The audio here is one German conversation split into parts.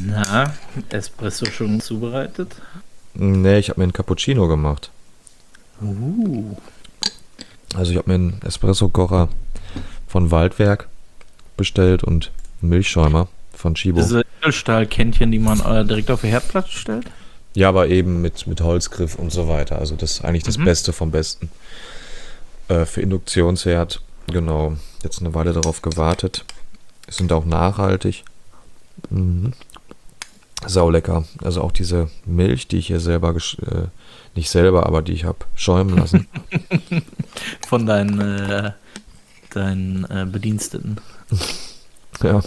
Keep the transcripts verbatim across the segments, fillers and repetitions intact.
Na, Espresso schon zubereitet? Nee, ich habe mir einen Cappuccino gemacht. Uh. Also ich habe mir einen Espresso-Kocher von Waldwerk bestellt und einen Milchschäumer von Chibo. Diese Edelstahlkännchen, die man äh, direkt auf die Herdplatte stellt? Ja, aber eben mit, mit Holzgriff und so weiter. Also das ist eigentlich das Mhm. Beste vom Besten. Äh, für Induktionsherd, genau. Jetzt eine Weile darauf gewartet. Sind auch nachhaltig. Mhm. Saulecker. Also auch diese Milch, die ich hier selber, gesch- äh, nicht selber, aber die ich habe schäumen lassen. Von deinen, äh, deinen äh, Bediensteten. Ja.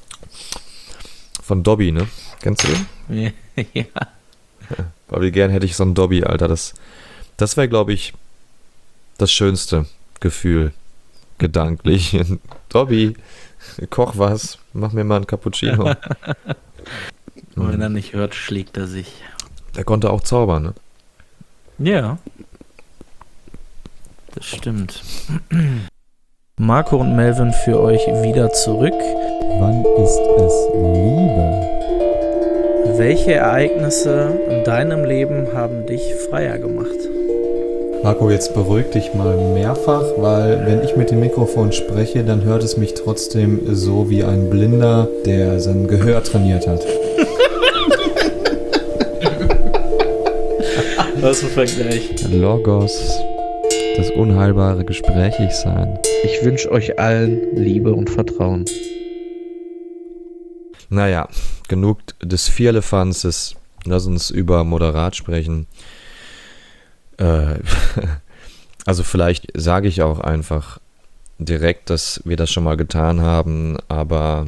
Von Dobby, ne? Kennst du den? Ja. Aber wie gern hätte ich so einen Dobby, Alter. Das, das wäre, glaube ich, das schönste Gefühl. Gedanklich. Dobby, koch was. Mach mir mal einen Cappuccino. Und wenn er nicht hört, schlägt er sich. Der konnte auch zaubern, ne? Ja. Das stimmt. Marco und Melvin für euch wieder zurück. Wann ist es Liebe? Welche Ereignisse in deinem Leben haben dich freier gemacht? Marco, jetzt beruhig dich mal mehrfach, weil wenn ich mit dem Mikrofon spreche, dann hört es mich trotzdem so wie ein Blinder, der sein Gehör trainiert hat. Was ein Vergleich. Logos, das unheilbare Gesprächigsein. Ich wünsche euch allen Liebe und Vertrauen. Naja, genug des Vierlefanzes. Lass uns über Moderat sprechen. Äh, also vielleicht sage ich auch einfach direkt, dass wir das schon mal getan haben, aber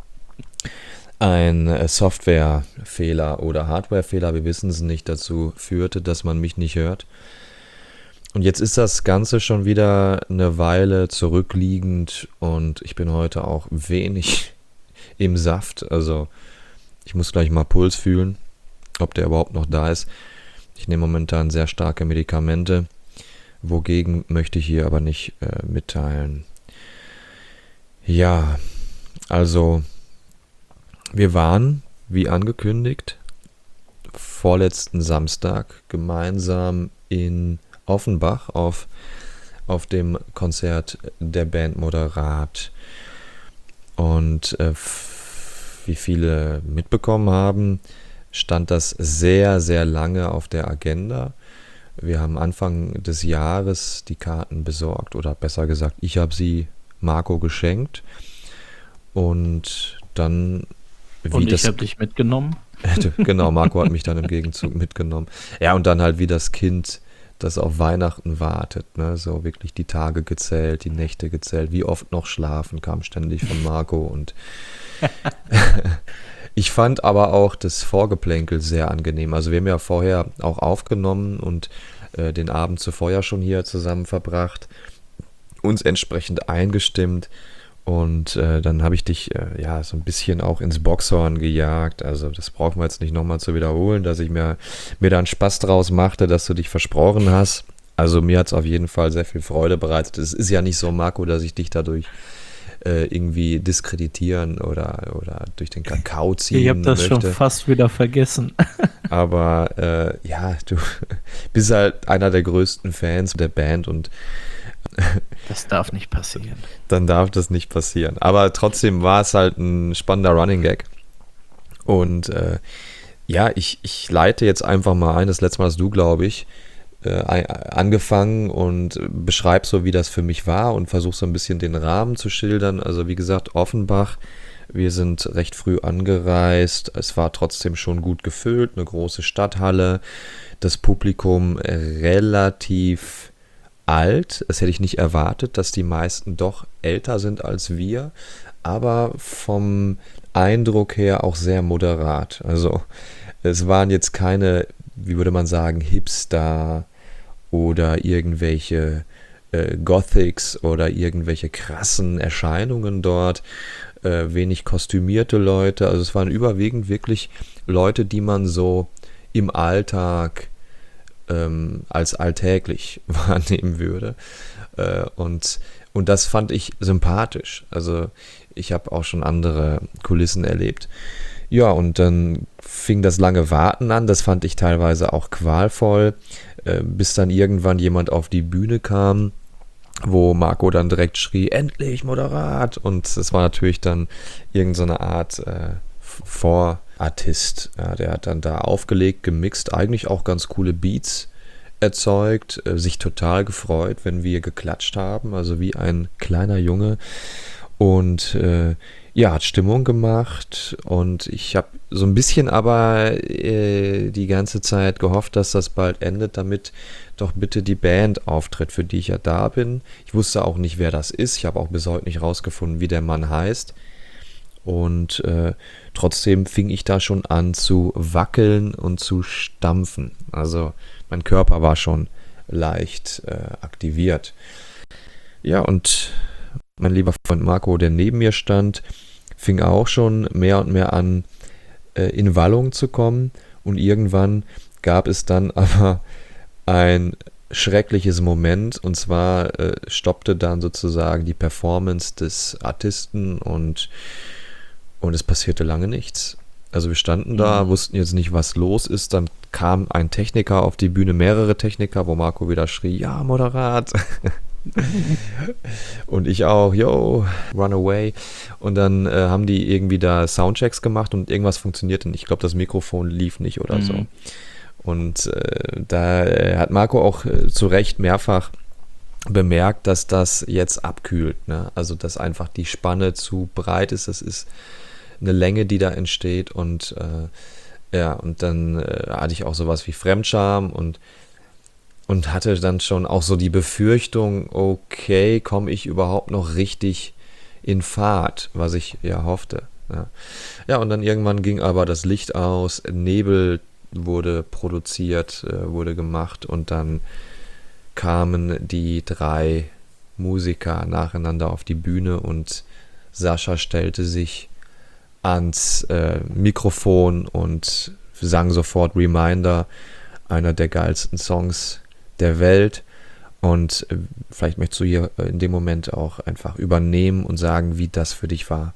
ein Softwarefehler oder Hardwarefehler, wir wissen es nicht, dazu führte, dass man mich nicht hört. Und jetzt ist das Ganze schon wieder eine Weile zurückliegend und ich bin heute auch wenig im Saft. Also ich muss gleich mal Puls fühlen, ob der überhaupt noch da ist. Ich nehme momentan sehr starke Medikamente, wogegen möchte ich hier aber nicht äh, mitteilen. Ja, also wir waren, wie angekündigt, vorletzten Samstag gemeinsam in Offenbach auf, auf dem Konzert der Band Moderat. Und äh, f- wie viele mitbekommen haben, stand das sehr, sehr lange auf der Agenda. Wir haben Anfang des Jahres die Karten besorgt, oder besser gesagt, ich habe sie Marco geschenkt. Und dann... Wie Und das, ich habe dich mitgenommen. Genau, Marco hat mich dann im Gegenzug mitgenommen. Ja, und dann halt wie das Kind, das auf Weihnachten wartet, ne? So wirklich die Tage gezählt, die Nächte gezählt, wie oft noch schlafen, kam ständig von Marco. Und ich fand aber auch das Vorgeplänkel sehr angenehm. Also wir haben ja vorher auch aufgenommen und äh, den Abend zuvor ja schon hier zusammen verbracht, uns entsprechend eingestimmt. Und äh, dann habe ich dich äh, ja so ein bisschen auch ins Boxhorn gejagt. Also das brauchen wir jetzt nicht nochmal zu wiederholen, dass ich mir, mir da einen Spaß draus machte, dass du dich versprochen hast. Also mir hat es auf jeden Fall sehr viel Freude bereitet. Es ist ja nicht so, Marco, dass ich dich dadurch äh, irgendwie diskreditieren oder, oder durch den Kakao ziehen Ich habe das möchte. schon fast wieder vergessen. Aber äh, ja, du bist halt einer der größten Fans der Band und Das darf nicht passieren. dann darf das nicht passieren. Aber trotzdem war es halt ein spannender Running Gag. Und äh, ja, ich, ich leite jetzt einfach mal ein. Das letzte Mal hast du, glaube ich, äh, angefangen und beschreib so, wie das für mich war und versuch so ein bisschen den Rahmen zu schildern. Also wie gesagt, Offenbach, wir sind recht früh angereist. Es war trotzdem schon gut gefüllt, eine große Stadthalle. Das Publikum relativ alt. Das hätte ich nicht erwartet, dass die meisten doch älter sind als wir, aber vom Eindruck her auch sehr moderat. Also es waren jetzt keine, wie würde man sagen, Hipster oder irgendwelche äh, Gothics oder irgendwelche krassen Erscheinungen dort, äh, wenig kostümierte Leute. Also es waren überwiegend wirklich Leute, die man so im Alltag ähm, als alltäglich wahrnehmen würde. Äh, und, und das fand ich sympathisch. Also ich habe auch schon andere Kulissen erlebt. Ja, und dann fing das lange Warten an, das fand ich teilweise auch qualvoll, äh, bis dann irgendwann jemand auf die Bühne kam, wo Marco dann direkt schrie, endlich Moderat, und es war natürlich dann irgend so eine Art äh, Vorartist, ja, der hat dann da aufgelegt, gemixt, eigentlich auch ganz coole Beats erzeugt, äh, sich total gefreut, wenn wir geklatscht haben, also wie ein kleiner Junge, und äh, ja, hat Stimmung gemacht, und ich habe so ein bisschen aber äh, die ganze Zeit gehofft, dass das bald endet, damit doch bitte die Band auftritt, für die ich ja da bin. Ich wusste auch nicht, wer das ist. Ich habe auch bis heute nicht rausgefunden, wie der Mann heißt. Und äh, trotzdem fing ich da schon an zu wackeln und zu stampfen. Also mein Körper war schon leicht äh, aktiviert. Ja, und mein lieber Freund Marco, der neben mir stand, fing auch schon mehr und mehr an, äh, in Wallung zu kommen. Und irgendwann gab es dann aber ein schreckliches Moment. Und zwar äh, stoppte dann sozusagen die Performance des Artisten, und, und es passierte lange nichts. Also wir standen da, wussten jetzt nicht, was los ist. Dann kam ein Techniker auf die Bühne, mehrere Techniker, wo Marco wieder schrie, ja, Moderat. Und ich auch, yo, run away. Und dann äh, haben die irgendwie da Soundchecks gemacht und irgendwas funktionierte nicht. Ich glaube, das Mikrofon lief nicht oder mhm. so. Und äh, da äh, hat Marco auch äh, zu Recht mehrfach bemerkt, dass das jetzt abkühlt. Ne? Also, dass einfach die Spanne zu breit ist. Das ist eine Länge, die da entsteht. Und äh, ja, und dann äh, hatte ich auch sowas wie Fremdscham und Und hatte dann schon auch so die Befürchtung, okay, komme ich überhaupt noch richtig in Fahrt, was ich ja hoffte. Ja. ja, und dann irgendwann ging aber das Licht aus, Nebel wurde produziert, äh, wurde gemacht, und dann kamen die drei Musiker nacheinander auf die Bühne, und Sascha stellte sich ans äh, Mikrofon und sang sofort Reminder, einer der geilsten Songs der Welt. Und äh, vielleicht möchtest du hier in dem Moment auch einfach übernehmen und sagen, wie das für dich war.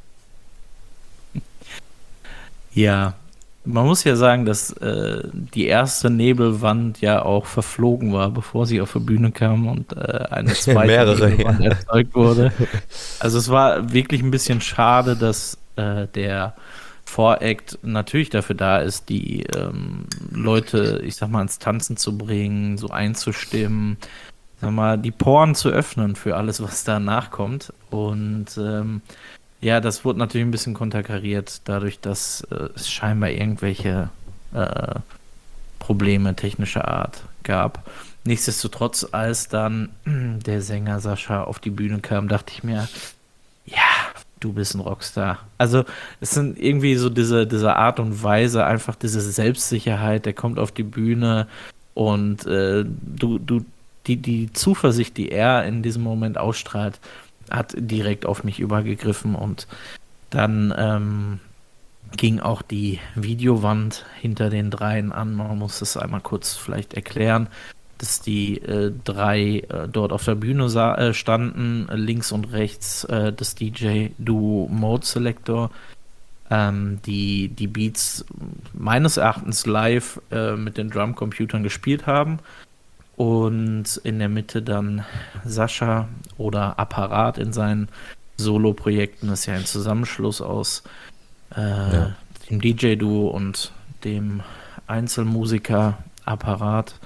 Ja, man muss ja sagen, dass äh, die erste Nebelwand ja auch verflogen war, bevor sie auf die Bühne kam, und äh, eine zweite Mehrere, Nebelwand ja. erzeugt wurde. Also es war wirklich ein bisschen schade, dass äh, der Voract natürlich dafür da ist, die ähm, Leute, ich sag mal, ins Tanzen zu bringen, so einzustimmen, sag mal, die Poren zu öffnen für alles, was danach kommt. Und ähm, ja, das wurde natürlich ein bisschen konterkariert, dadurch, dass äh, es scheinbar irgendwelche äh, Probleme technischer Art gab. Nichtsdestotrotz, als dann der Sänger Sascha auf die Bühne kam, dachte ich mir, ja, du bist ein Rockstar. Also es sind irgendwie so diese, diese Art und Weise, einfach diese Selbstsicherheit, der kommt auf die Bühne und äh, du, du, die, die Zuversicht, die er in diesem Moment ausstrahlt, hat direkt auf mich übergegriffen, und dann ähm, ging auch die Videowand hinter den dreien an. Man muss es einmal kurz vielleicht erklären, dass die äh, drei äh, dort auf der Bühne sa- äh, standen, links und rechts äh, das D J-Duo Mode Selector, ähm, die die Beats meines Erachtens live äh, mit den Drumcomputern gespielt haben, und in der Mitte dann Sascha oder Apparat in seinen Solo-Projekten. Das ist ja ein Zusammenschluss aus äh, ja. dem D J-Duo und dem Einzelmusiker Apparat.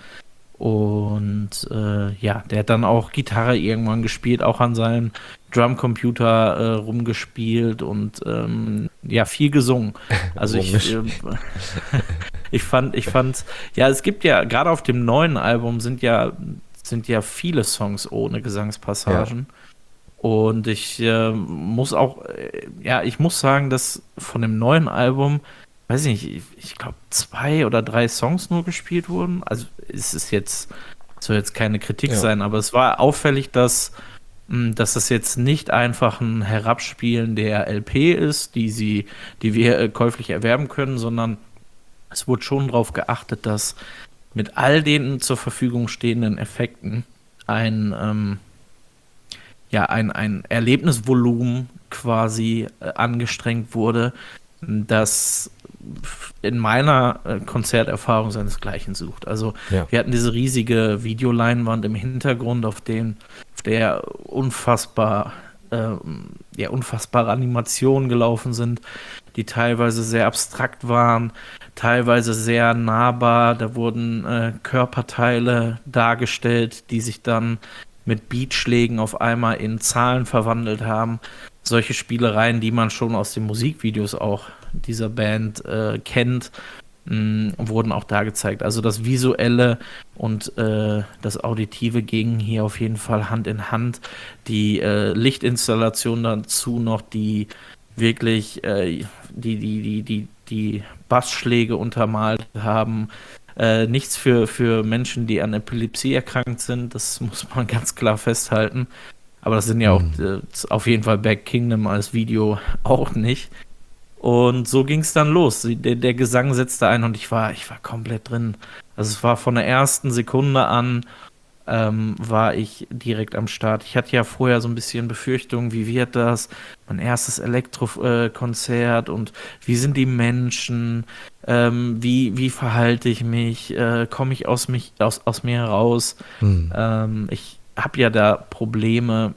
Und äh, ja, der hat dann auch Gitarre irgendwann gespielt, auch an seinem Drumcomputer äh, rumgespielt und ähm, ja, viel gesungen. Also ich, äh, ich fand, ich fand, ja, es gibt ja, gerade auf dem neuen Album sind ja, sind ja viele Songs ohne Gesangspassagen. Ja. Und ich äh, muss auch, äh, ja, ich muss sagen, dass von dem neuen Album, weiß ich nicht, ich, ich glaube zwei oder drei Songs nur gespielt wurden. Also es ist jetzt, soll jetzt keine Kritik ja. sein, aber es war auffällig, dass, mh, dass das jetzt nicht einfach ein Herabspielen der L P ist, die sie, die wir äh, käuflich erwerben können, sondern es wurde schon darauf geachtet, dass mit all den zur Verfügung stehenden Effekten ein, ähm, ja, ein, ein Erlebnisvolumen quasi äh, angestrengt wurde, das in meiner äh, Konzerterfahrung seinesgleichen sucht. Also Ja. wir hatten diese riesige Videoleinwand im Hintergrund, auf dem auf der unfassbar ähm, ja, unfassbare Animationen gelaufen sind, die teilweise sehr abstrakt waren, teilweise sehr nahbar. Da wurden äh, Körperteile dargestellt, die sich dann mit Beatschlägen auf einmal in Zahlen verwandelt haben. Solche Spielereien, die man schon aus den Musikvideos auch dieser Band äh, kennt, mh, wurden auch da gezeigt. Also das Visuelle und äh, das Auditive gingen hier auf jeden Fall Hand in Hand. Die äh, Lichtinstallation dazu noch, die wirklich äh, die, die, die, die, die Bassschläge untermalt haben. Äh, nichts für, für Menschen, die an Epilepsie erkrankt sind, das muss man ganz klar festhalten. Aber das sind ja auch äh, auf jeden Fall Back Kingdom als Video auch nicht. Und so ging es dann los. Der, der Gesang setzte ein und ich war, ich war komplett drin. Also es war von der ersten Sekunde an, ähm, war ich direkt am Start. Ich hatte ja vorher so ein bisschen Befürchtungen, wie wird das? Mein erstes Elektro-Konzert äh, und wie sind die Menschen? Ähm, wie, wie verhalte ich mich? Äh, komme ich aus, mich aus, aus mir heraus? Hm. Ähm, ich habe ja da Probleme.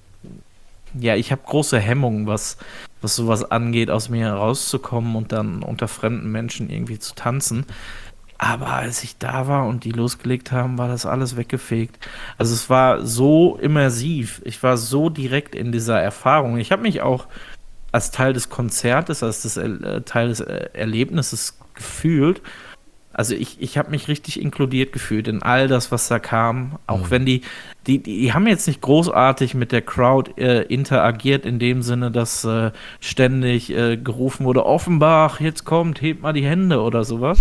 Ja, ich habe große Hemmungen, was, was sowas angeht, aus mir herauszukommen und dann unter fremden Menschen irgendwie zu tanzen. Aber als ich da war und die losgelegt haben, war das alles weggefegt. Also es war so immersiv. Ich war so direkt in dieser Erfahrung. Ich habe mich auch als Teil des Konzertes, als das äh, Teil des äh, Erlebnisses gefühlt. Also ich, ich habe mich richtig inkludiert gefühlt in all das, was da kam. Auch Mhm. wenn die, die, die haben jetzt nicht großartig mit der Crowd äh, interagiert, in dem Sinne, dass äh, ständig äh, gerufen wurde, Offenbach, jetzt kommt, hebt mal die Hände oder sowas.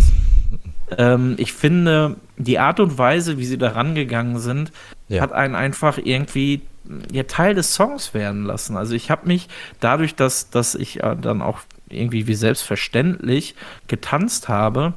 Ähm, ich finde, die Art und Weise, wie sie da rangegangen sind, Ja. hat einen einfach irgendwie ja, Teil des Songs werden lassen. Also ich habe mich dadurch, dass, dass ich äh, dann auch irgendwie wie selbstverständlich getanzt habe,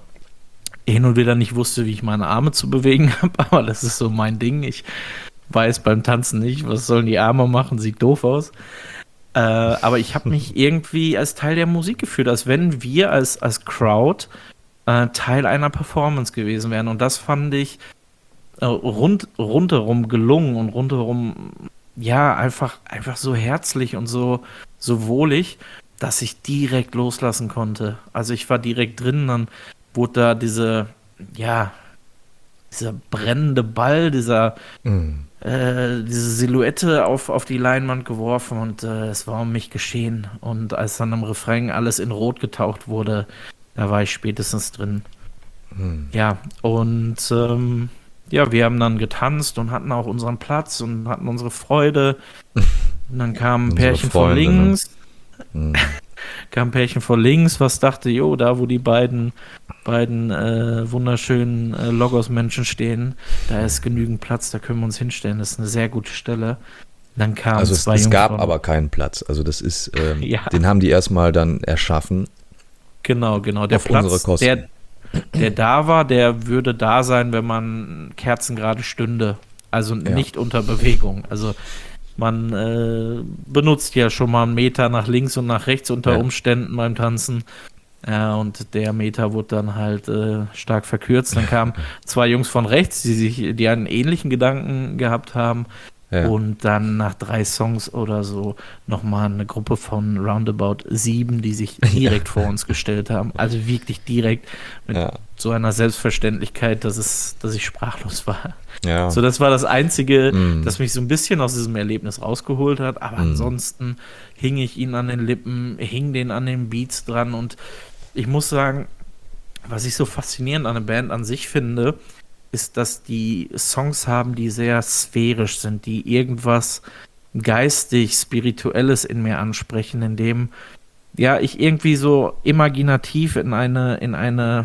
hin und wieder nicht wusste, wie ich meine Arme zu bewegen habe, aber das ist so mein Ding. Ich weiß beim Tanzen nicht, was sollen die Arme machen, sieht doof aus. Äh, aber ich habe mich irgendwie als Teil der Musik gefühlt, als wenn wir als, als Crowd äh, Teil einer Performance gewesen wären. Und das fand ich äh, rund, rundherum gelungen und rundherum, ja, einfach, einfach so herzlich und so, so wohlig, dass ich direkt loslassen konnte. Also ich war direkt drin, dann wurde da diese, ja, dieser brennende Ball, dieser, Mhm. äh, diese Silhouette auf, auf die Leinwand geworfen und äh, es war um mich geschehen. Und als dann im Refrain alles in Rot getaucht wurde, da war ich spätestens drin. Mhm. Ja, und ähm, ja, wir haben dann getanzt und hatten auch unseren Platz und hatten unsere Freude. Und dann kam ein Unsere Pärchen von Freunde, ne? links. Mhm. kam ein Pärchen von links, was dachte, jo, da wo die beiden, beiden äh, wunderschönen äh, Logos-Menschen stehen, da ist genügend Platz, da können wir uns hinstellen, das ist eine sehr gute Stelle. Dann kamen Also es, zwei es Jungs gab von- aber keinen Platz. Also das ist, ähm, Ja. den haben die erstmal dann erschaffen. Genau, genau. Der Auf unsere Platz, Kosten. der, der da war, der würde da sein, wenn man kerzengerade stünde. Also Ja. nicht unter Bewegung. Also man äh, benutzt ja schon mal einen Meter nach links und nach rechts unter Ja. Umständen beim Tanzen. Ja, und der Meter wurde dann halt äh, stark verkürzt. Dann kamen zwei Jungs von rechts, die sich, die einen ähnlichen Gedanken gehabt haben. Ja. Und dann nach drei Songs oder so nochmal eine Gruppe von roundabout sieben, die sich direkt vor uns gestellt haben. Also wirklich direkt mit Ja. so einer Selbstverständlichkeit, dass es, dass ich sprachlos war. Ja. So, das war das Einzige, Mm. das mich so ein bisschen aus diesem Erlebnis rausgeholt hat. Aber Mm. ansonsten hing ich ihnen an den Lippen, hing den an den Beats dran. Und ich muss sagen, was ich so faszinierend an der Band an sich finde, ist, dass die Songs haben, die sehr sphärisch sind, die irgendwas geistig, spirituelles in mir ansprechen, in dem ja ich irgendwie so imaginativ in eine, in eine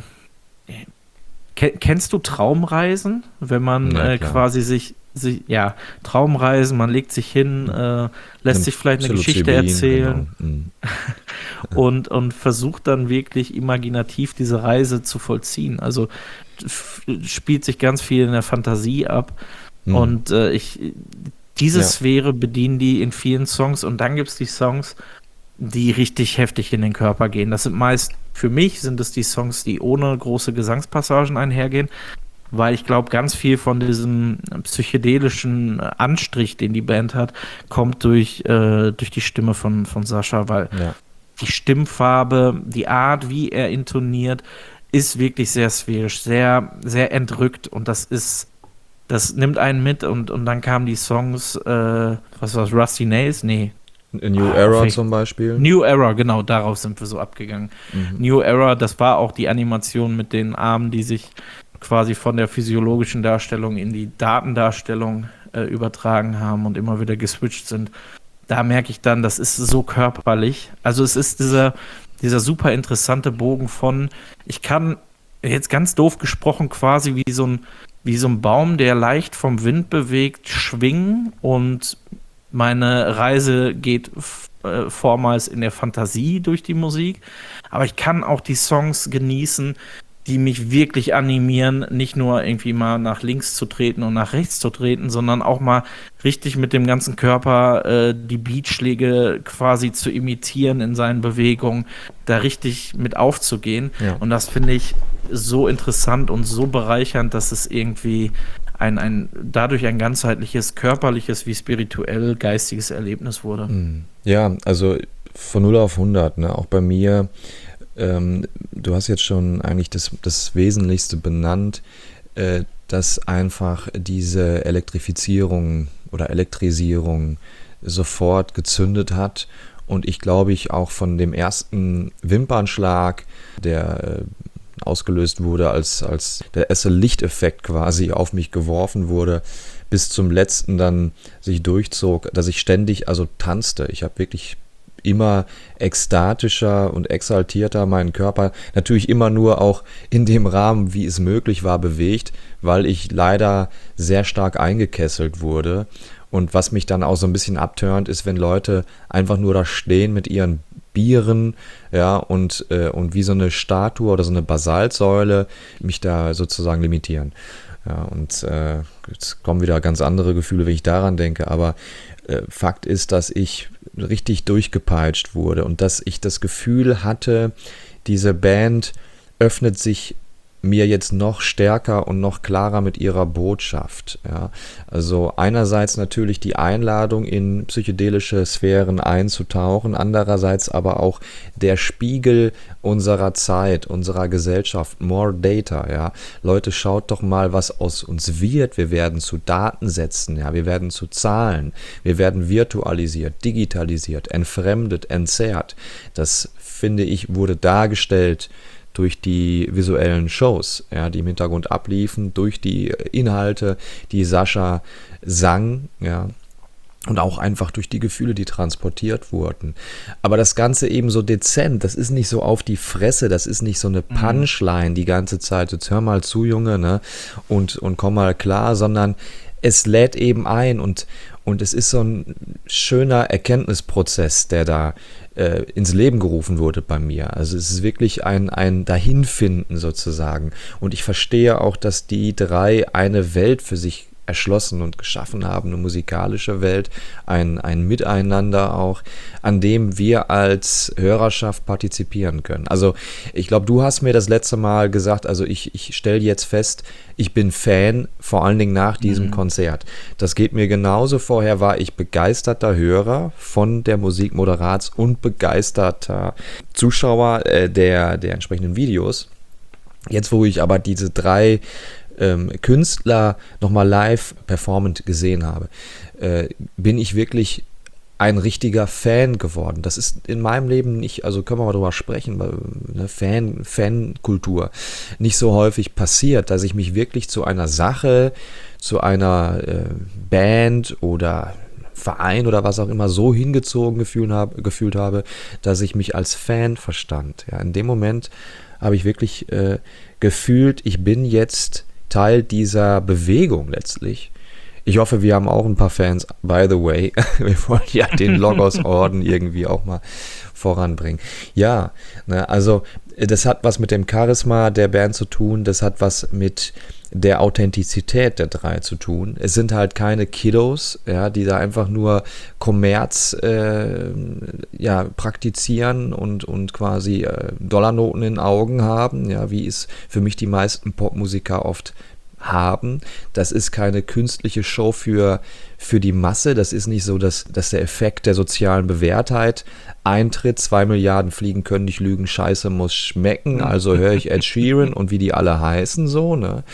Ken- Kennst du Traumreisen? Wenn man Ja, äh, klar. quasi sich, sich, ja, Traumreisen, man legt sich hin, äh, lässt sich vielleicht eine Geschichte Psilocybin, erzählen Genau. Mhm. und, und versucht dann wirklich imaginativ diese Reise zu vollziehen. Also f- spielt sich ganz viel in der Fantasie ab Mhm. und äh, ich diese Ja. Sphäre bedienen die in vielen Songs und dann gibt es die Songs, die richtig heftig in den Körper gehen. Das sind meist, für mich sind es die Songs, die ohne große Gesangspassagen einhergehen, weil ich glaube, ganz viel von diesem psychedelischen Anstrich, den die Band hat, kommt durch, äh, durch die Stimme von, von Sascha, weil Ja. die Stimmfarbe, die Art, wie er intoniert, ist wirklich sehr sphärisch, sehr, sehr entrückt und das ist, das nimmt einen mit und, und dann kamen die Songs, äh, was war's, Rusty Nails? Nee. A New Ah, Era vielleicht- zum Beispiel. New Era, genau, darauf sind wir so abgegangen. Mhm. New Era, das war auch die Animation mit den Armen, die sich quasi von der physiologischen Darstellung in die Datendarstellung äh, übertragen haben und immer wieder geswitcht sind. Da merke ich dann, das ist so körperlich. Also es ist dieser, dieser super interessante Bogen von, ich kann jetzt ganz doof gesprochen quasi wie so ein, wie so ein Baum, der leicht vom Wind bewegt, schwingen und meine Reise geht f- äh, vormals in der Fantasie durch die Musik, aber ich kann auch die Songs genießen, die mich wirklich animieren, nicht nur irgendwie mal nach links zu treten und nach rechts zu treten, sondern auch mal richtig mit dem ganzen Körper äh, die Beatschläge quasi zu imitieren in seinen Bewegungen, da richtig mit aufzugehen. Ja. Und das finde ich so interessant und so bereichernd, dass es irgendwie ein, ein dadurch ein ganzheitliches, körperliches wie spirituell geistiges Erlebnis wurde. Mhm. Ja, also von null auf hundert, ne? Auch bei mir. Ähm, du hast jetzt schon eigentlich das, das Wesentlichste benannt, äh, dass einfach diese Elektrifizierung oder Elektrisierung sofort gezündet hat und ich glaube ich auch von dem ersten Wimpernschlag, der äh, ausgelöst wurde, als, als der erste Lichteffekt quasi auf mich geworfen wurde, bis zum letzten dann sich durchzog, dass ich ständig also tanzte. Ich habe wirklich immer ekstatischer und exaltierter meinen Körper, natürlich immer nur auch in dem Rahmen, wie es möglich war, bewegt, weil ich leider sehr stark eingekesselt wurde. Und was mich dann auch so ein bisschen abturnt, ist, wenn Leute einfach nur da stehen mit ihren Bieren, ja, und, äh, und wie so eine Statue oder so eine Basaltsäule mich da sozusagen limitieren. Ja, und äh, jetzt kommen wieder ganz andere Gefühle, wenn ich daran denke, aber äh, Fakt ist, dass ich richtig durchgepeitscht wurde und dass ich das Gefühl hatte, diese Band öffnet sich mir jetzt noch stärker und noch klarer mit ihrer Botschaft. Ja. Also einerseits natürlich die Einladung, in psychedelische Sphären einzutauchen, andererseits aber auch der Spiegel unserer Zeit, unserer Gesellschaft, more data. Ja. Leute, schaut doch mal, was aus uns wird. Wir werden zu Datensätzen, ja. Wir werden zu Zahlen, wir werden virtualisiert, digitalisiert, entfremdet, entzerrt. Das, finde ich, wurde dargestellt durch die visuellen Shows, ja, die im Hintergrund abliefen, durch die Inhalte, die Sascha sang, ja, und auch einfach durch die Gefühle, die transportiert wurden. Aber das Ganze eben so dezent, das ist nicht so auf die Fresse, das ist nicht so eine Punchline die ganze Zeit, jetzt hör mal zu, Junge, ne, und, und komm mal klar, sondern es lädt eben ein und, und es ist so ein schöner Erkenntnisprozess, der da äh, ins Leben gerufen wurde bei mir. Also es ist wirklich ein, ein Dahinfinden sozusagen. Und ich verstehe auch, dass die drei eine Welt für sich erschlossen und geschaffen haben, eine musikalische Welt, ein, ein Miteinander auch, an dem wir als Hörerschaft partizipieren können. Also ich glaube, du hast mir das letzte Mal gesagt, also ich, ich stelle jetzt fest, ich bin Fan, vor allen Dingen nach diesem mhm. Konzert. Das geht mir genauso. Vorher war ich begeisterter Hörer von der Musik Moderats und begeisterter Zuschauer äh, der, der entsprechenden Videos. Jetzt, wo ich aber diese drei Ähm, Künstler nochmal live performant gesehen habe, äh, bin ich wirklich ein richtiger Fan geworden. Das ist in meinem Leben nicht, also können wir mal drüber sprechen, weil ne, Fan, Fankultur nicht so häufig passiert, dass ich mich wirklich zu einer Sache, zu einer äh, Band oder Verein oder was auch immer so hingezogen gefühlt habe, gefühlt habe, dass ich mich als Fan verstand. Ja, in dem Moment habe ich wirklich äh, gefühlt, ich bin jetzt Teil dieser Bewegung letztlich. Ich hoffe, wir haben auch ein paar Fans, by the way. Wir wollen ja den Logos-Orden irgendwie auch mal voranbringen. Ja, ne, also das hat was mit dem Charisma der Band zu tun, das hat was mit der Authentizität der drei zu tun. Es sind halt keine Kiddos, ja, die da einfach nur Kommerz äh, ja, praktizieren und, und quasi äh, Dollarnoten in den Augen haben, ja, wie es für mich die meisten Popmusiker oft haben. Das ist keine künstliche Show für, für die Masse. Das ist nicht so, dass, dass der Effekt der sozialen Bewährtheit eintritt. Zwei Milliarden Fliegen können nicht lügen, Scheiße muss schmecken. Also höre ich Ed Sheeran und wie die alle heißen so, ne?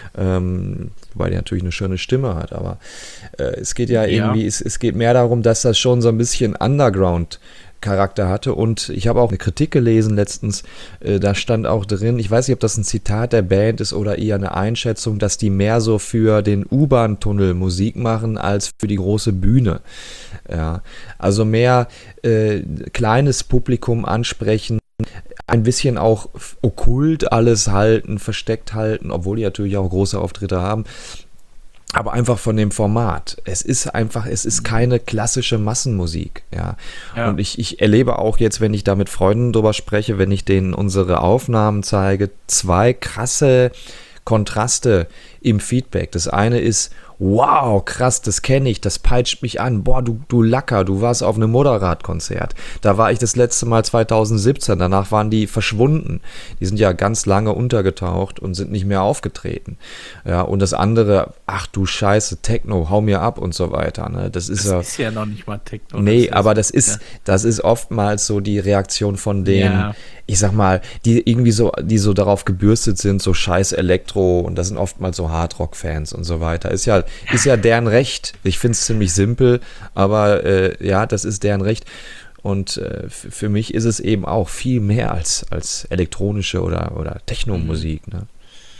Ähm, wobei der natürlich eine schöne Stimme hat, aber äh, es geht ja, ja. irgendwie, es, es geht mehr darum, dass das schon so ein bisschen Underground Charakter hatte und ich habe auch eine Kritik gelesen letztens, äh, da stand auch drin, ich weiß nicht, ob das ein Zitat der Band ist oder eher eine Einschätzung, dass die mehr so für den U-Bahn-Tunnel Musik machen als für die große Bühne. Ja, also mehr äh, kleines Publikum ansprechen, ein bisschen auch okkult alles halten, versteckt halten, obwohl die natürlich auch große Auftritte haben. Aber einfach von dem Format. Es ist einfach, es ist keine klassische Massenmusik, ja. ja. Und ich, ich erlebe auch jetzt, wenn ich da mit Freunden drüber spreche, wenn ich denen unsere Aufnahmen zeige, zwei krasse Kontraste im Feedback. Das eine ist, wow, krass, das kenne ich, das peitscht mich an. Boah, du, du Lacker, du warst auf einem Moderat-Konzert. Da war ich das letzte Mal zwanzig siebzehn, danach waren die verschwunden. Die sind ja ganz lange untergetaucht und sind nicht mehr aufgetreten. Ja, und das andere, ach du Scheiße, Techno, hau mir ab und so weiter. Ne? Das ist das ja, ist ja noch nicht mal Techno. Nee, das aber ist, das ist, ja. das ist oftmals so die Reaktion von denen, Ja. ich sag mal, die irgendwie so, die so darauf gebürstet sind, so scheiß Elektro, und das sind oftmals so Hardrock-Fans und so weiter. Ist ja, ist ja deren Recht. Ich finde es ziemlich simpel, aber äh, ja, das ist deren Recht. Und äh, f- für mich ist es eben auch viel mehr als, als elektronische oder, oder Techno-Musik. Ne?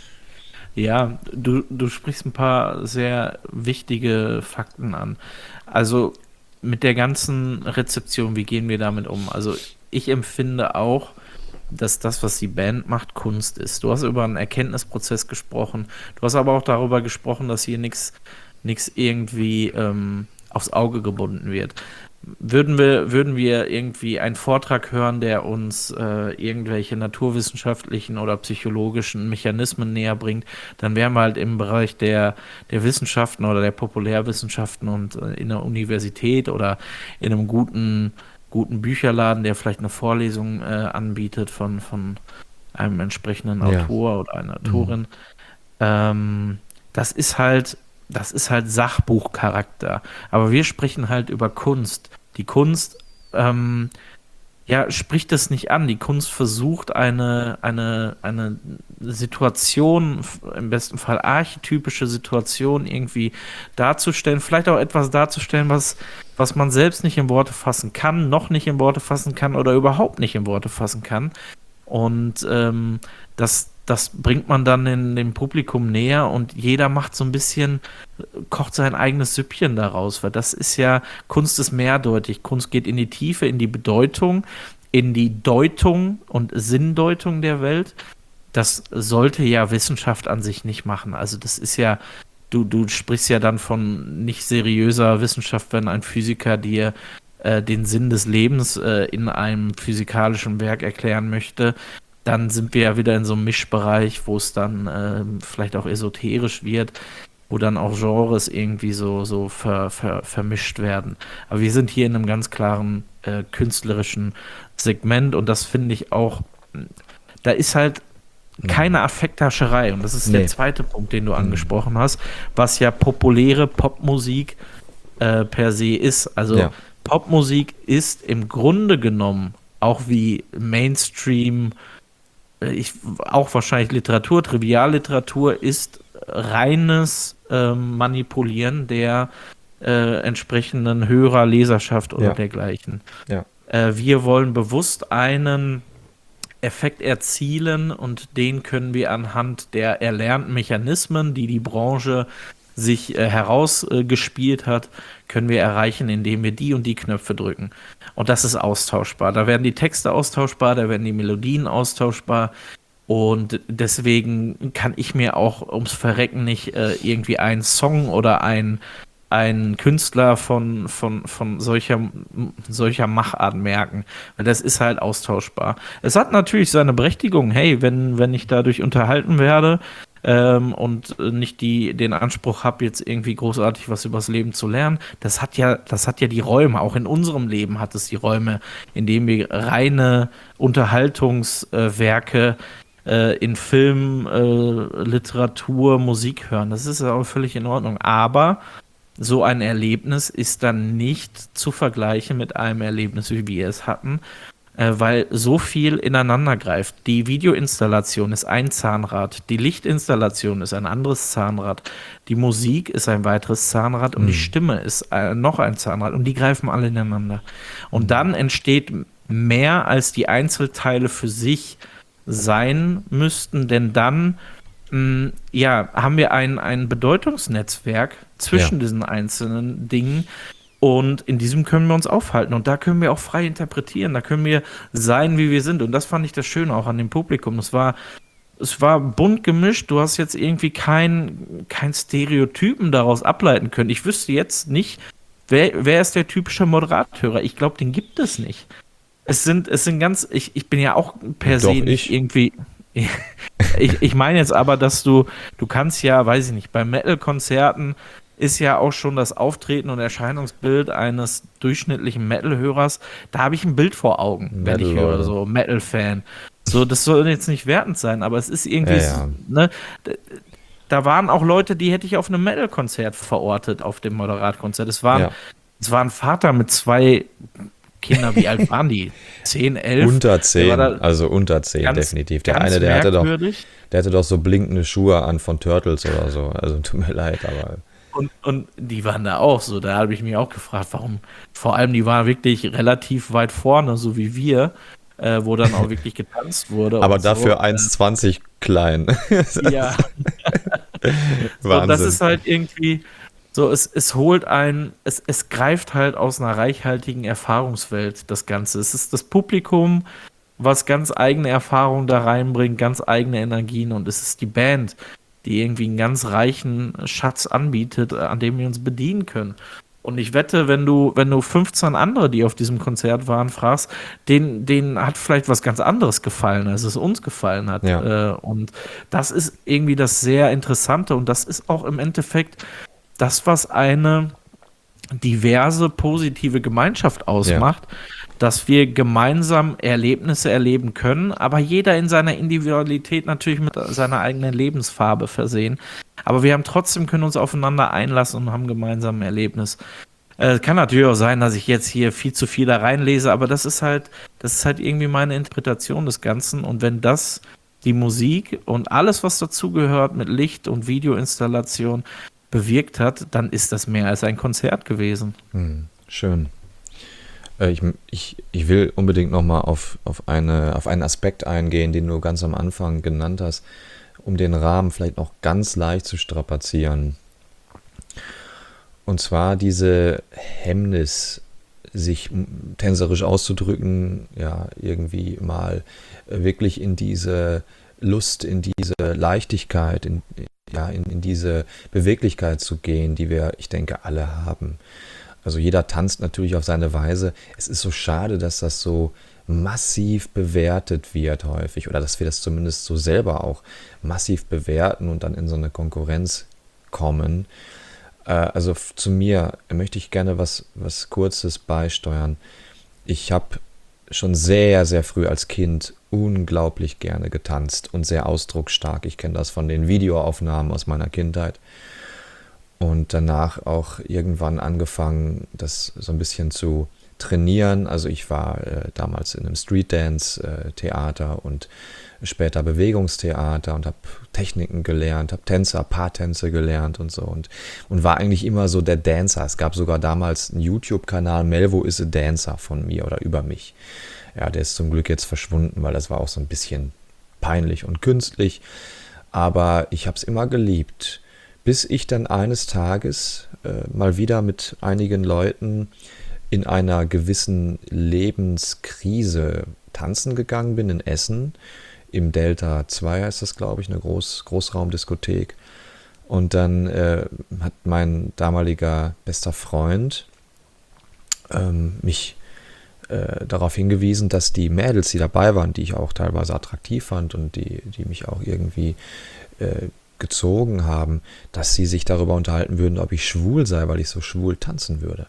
Ja, du, du sprichst ein paar sehr wichtige Fakten an. Also mit der ganzen Rezeption, wie gehen wir damit um? Also ich empfinde auch, dass das, was die Band macht, Kunst ist. Du hast über einen Erkenntnisprozess gesprochen. Du hast aber auch darüber gesprochen, dass hier nichts nichts irgendwie ähm, aufs Auge gebunden wird. Würden wir, würden wir irgendwie einen Vortrag hören, der uns äh, irgendwelche naturwissenschaftlichen oder psychologischen Mechanismen näher bringt, dann wären wir halt im Bereich der, der Wissenschaften oder der Populärwissenschaften und äh, in der Universität oder in einem guten, guten Bücherladen, der vielleicht eine Vorlesung äh, anbietet von, von einem entsprechenden Ja. Autor oder einer Autorin. Ähm, das ist halt Das ist halt Sachbuchcharakter. Aber wir sprechen halt über Kunst. Die Kunst, ähm, ja, spricht es nicht an. Die Kunst versucht eine, eine, eine Situation, im besten Fall archetypische Situation irgendwie darzustellen. Vielleicht auch etwas darzustellen, was, was man selbst nicht in Worte fassen kann, noch nicht in Worte fassen kann oder überhaupt nicht in Worte fassen kann. Und ähm, das Das bringt man dann in dem Publikum näher und jeder macht so ein bisschen, kocht sein eigenes Süppchen daraus, weil das ist ja, Kunst ist mehrdeutig. Kunst geht in die Tiefe, in die Bedeutung, in die Deutung und Sinndeutung der Welt. Das sollte ja Wissenschaft an sich nicht machen. Also das ist ja, du, du sprichst ja dann von nicht seriöser Wissenschaft, wenn ein Physiker dir äh, den Sinn des Lebens äh, in einem physikalischen Werk erklären möchte. Dann sind wir ja wieder in so einem Mischbereich, wo es dann äh, vielleicht auch esoterisch wird, wo dann auch Genres irgendwie so, so ver, ver, vermischt werden. Aber wir sind hier in einem ganz klaren äh, künstlerischen Segment und das finde ich auch, da ist halt keine Affekthascherei und das ist Nee. der zweite Punkt, den du angesprochen hast, was ja populäre Popmusik äh, per se ist. Also Ja. Popmusik ist im Grunde genommen auch wie Mainstream, ich, auch wahrscheinlich Literatur, Trivialliteratur ist reines ähm, Manipulieren der äh, entsprechenden Hörer, Leserschaft oder Ja. dergleichen. Ja. Äh, wir wollen bewusst einen Effekt erzielen und den können wir anhand der erlernten Mechanismen, die die Branche sich äh, herausgespielt äh, hat, können wir erreichen, indem wir die und die Knöpfe drücken. Und das ist austauschbar. Da werden die Texte austauschbar, da werden die Melodien austauschbar. Und deswegen kann ich mir auch ums Verrecken nicht äh, irgendwie einen Song oder ein, einen Künstler von, von, von solcher, solcher Machart merken. Weil das ist halt austauschbar. Es hat natürlich seine Berechtigung. Hey, wenn, wenn ich dadurch unterhalten werde ähm, und nicht die, den Anspruch habe, jetzt irgendwie großartig was übers Leben zu lernen, das hat ja, das hat ja die Räume. Auch in unserem Leben hat es die Räume, in denen wir reine Unterhaltungswerke äh, in Film, äh, Literatur, Musik hören. Das ist auch völlig in Ordnung. Aber so ein Erlebnis ist dann nicht zu vergleichen mit einem Erlebnis, wie wir es hatten, äh, weil so viel ineinander greift. Die Videoinstallation ist ein Zahnrad, die Lichtinstallation ist ein anderes Zahnrad, die Musik ist ein weiteres Zahnrad und Mhm. die Stimme ist äh, noch ein Zahnrad und die greifen alle ineinander. Und dann entsteht mehr, als die Einzelteile für sich sein müssten, denn dann mh, ja, haben wir ein, ein Bedeutungsnetzwerk zwischen Ja. diesen einzelnen Dingen und in diesem können wir uns aufhalten und da können wir auch frei interpretieren, da können wir sein, wie wir sind und das fand ich das Schöne auch an dem Publikum. Es war, es war bunt gemischt, du hast jetzt irgendwie kein, kein Stereotypen daraus ableiten können. Ich wüsste jetzt nicht, wer, wer ist der typische Moderathörer. Ich glaube, den gibt es nicht. Es sind, es sind ganz, ich, ich bin ja auch per Doch, se nicht ich. irgendwie. Ich, ich meine jetzt aber, dass du, du kannst ja, weiß ich nicht, bei Metal-Konzerten ist ja auch schon das Auftreten und Erscheinungsbild eines durchschnittlichen Metal-Hörers, da habe ich ein Bild vor Augen, wenn ich höre, Metal-Leute. so Metal-Fan. So, das soll jetzt nicht wertend sein, aber es ist irgendwie, Ja, ja. ne, d- da waren auch Leute, die hätte ich auf einem Metal-Konzert verortet, auf dem Moderatkonzert. Es waren, Ja. es war ein Vater mit zwei Kindern, wie alt waren die? Zehn, elf? Unter Der zehn, war da also unter zehn, ganz- definitiv. Der ganz eine, der hatte, doch, merkwürdig. der hatte doch so blinkende Schuhe an von Turtles oder so. Also tut mir leid, aber Und, und die waren da auch so. Da habe ich mich auch gefragt, warum. Vor allem, die waren wirklich relativ weit vorne, so wie wir, äh, wo dann auch wirklich getanzt wurde. aber und dafür so. eins zwanzig klein. Ja. So, Wahnsinn. das ist halt irgendwie so, es, es holt ein, es, es greift halt aus einer reichhaltigen Erfahrungswelt, das Ganze. Es ist das Publikum, was ganz eigene Erfahrungen da reinbringt, ganz eigene Energien und es ist die Band, die irgendwie einen ganz reichen Schatz anbietet, an dem wir uns bedienen können. Und ich wette, wenn du, wenn du fünfzehn andere, die auf diesem Konzert waren, fragst, denen, denen hat vielleicht was ganz anderes gefallen, als es uns gefallen hat. Ja. Äh, und das ist irgendwie das sehr Interessante und das ist auch im Endeffekt das, was eine diverse, positive Gemeinschaft ausmacht, dass wir gemeinsam Erlebnisse erleben können, aber jeder in seiner Individualität natürlich mit seiner eigenen Lebensfarbe versehen. Aber wir haben trotzdem, können uns aufeinander einlassen und haben gemeinsam ein Erlebnis. Es äh, kann natürlich auch sein, dass ich jetzt hier viel zu viel da reinlese, aber das ist halt, das ist halt irgendwie meine Interpretation des Ganzen. Und wenn das die Musik und alles, was dazugehört mit Licht und Videoinstallation bewirkt hat, dann ist das mehr als ein Konzert gewesen. Hm, schön. Äh, ich, ich, ich will unbedingt nochmal auf, auf, eine, auf einen Aspekt eingehen, den du ganz am Anfang genannt hast, um den Rahmen vielleicht noch ganz leicht zu strapazieren. Und zwar diese Hemmnis, sich tänzerisch auszudrücken, ja, irgendwie mal wirklich in diese Lust, in diese Leichtigkeit, in, ja, in, in diese Beweglichkeit zu gehen, die wir, ich denke, alle haben. Also jeder tanzt natürlich auf seine Weise. Es ist so schade, dass das so massiv bewertet wird häufig oder dass wir das zumindest so selber auch massiv bewerten und dann in so eine Konkurrenz kommen. Äh, also f- zu mir möchte ich gerne was, was Kurzes beisteuern. Ich habe schon sehr, sehr früh als Kind unglaublich gerne getanzt und sehr ausdrucksstark. Ich kenne das von den Videoaufnahmen aus meiner Kindheit. Und danach auch irgendwann angefangen, das so ein bisschen zu trainieren. Also ich war äh, damals in einem Streetdance-Theater und später Bewegungstheater und habe Techniken gelernt, habe Tänzer, Paartänze gelernt und so und, und war eigentlich immer so der Dancer. Es gab sogar damals einen YouTube-Kanal, Melvo is a Dancer von mir oder über mich. Ja, der ist zum Glück jetzt verschwunden, weil das war auch so ein bisschen peinlich und künstlich. Aber ich habe es immer geliebt, bis ich dann eines Tages äh, mal wieder mit einigen Leuten in einer gewissen Lebenskrise tanzen gegangen bin in Essen. Im Delta zwei heißt das, glaube ich, eine Groß, Großraumdiskothek. Und dann äh, hat mein damaliger bester Freund ähm, mich äh, darauf hingewiesen, dass die Mädels, die dabei waren, die ich auch teilweise attraktiv fand und die, die mich auch irgendwie äh, gezogen haben, dass sie sich darüber unterhalten würden, ob ich schwul sei, weil ich so schwul tanzen würde.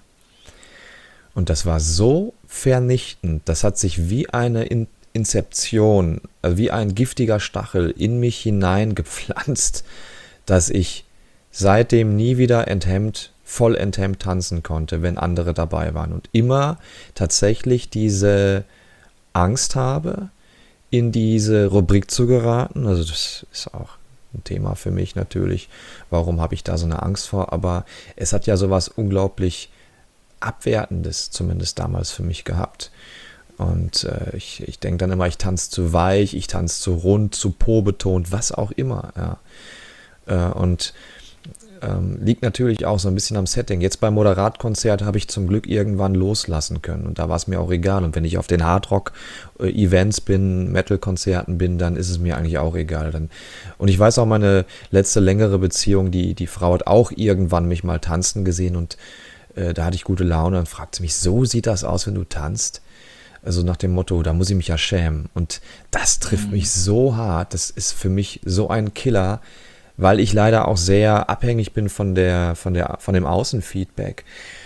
Und das war so vernichtend, das hat sich wie eine In- Inzeption, also wie ein giftiger Stachel in mich hineingepflanzt, dass ich seitdem nie wieder enthemmt, voll enthemmt tanzen konnte, wenn andere dabei waren. Und immer tatsächlich diese Angst habe, in diese Rubrik zu geraten. Also das ist auch ein Thema für mich natürlich. Warum habe ich da so eine Angst vor? Aber es hat ja sowas unglaublich Abwertendes, zumindest damals für mich gehabt. Und äh, ich, ich denke dann immer, ich tanze zu weich, ich tanze zu rund, zu po-betont, was auch immer. Ja. Äh, und ähm, liegt natürlich auch so ein bisschen am Setting. Jetzt beim Moderatkonzert habe ich zum Glück irgendwann loslassen können und da war es mir auch egal. Und wenn ich auf den Hardrock-Events bin, Metal-Konzerten bin, dann ist es mir eigentlich auch egal. Dann, und ich weiß auch, meine letzte längere Beziehung, die, die Frau hat auch irgendwann mich mal tanzen gesehen und äh, da hatte ich gute Laune und fragte mich, so sieht das aus, wenn du tanzt? Also nach dem Motto, da muss ich mich ja schämen. Und das trifft mhm. mich so hart, das ist für mich so ein Killer, weil ich leider auch sehr abhängig bin von der, von der, von dem Außenfeedback.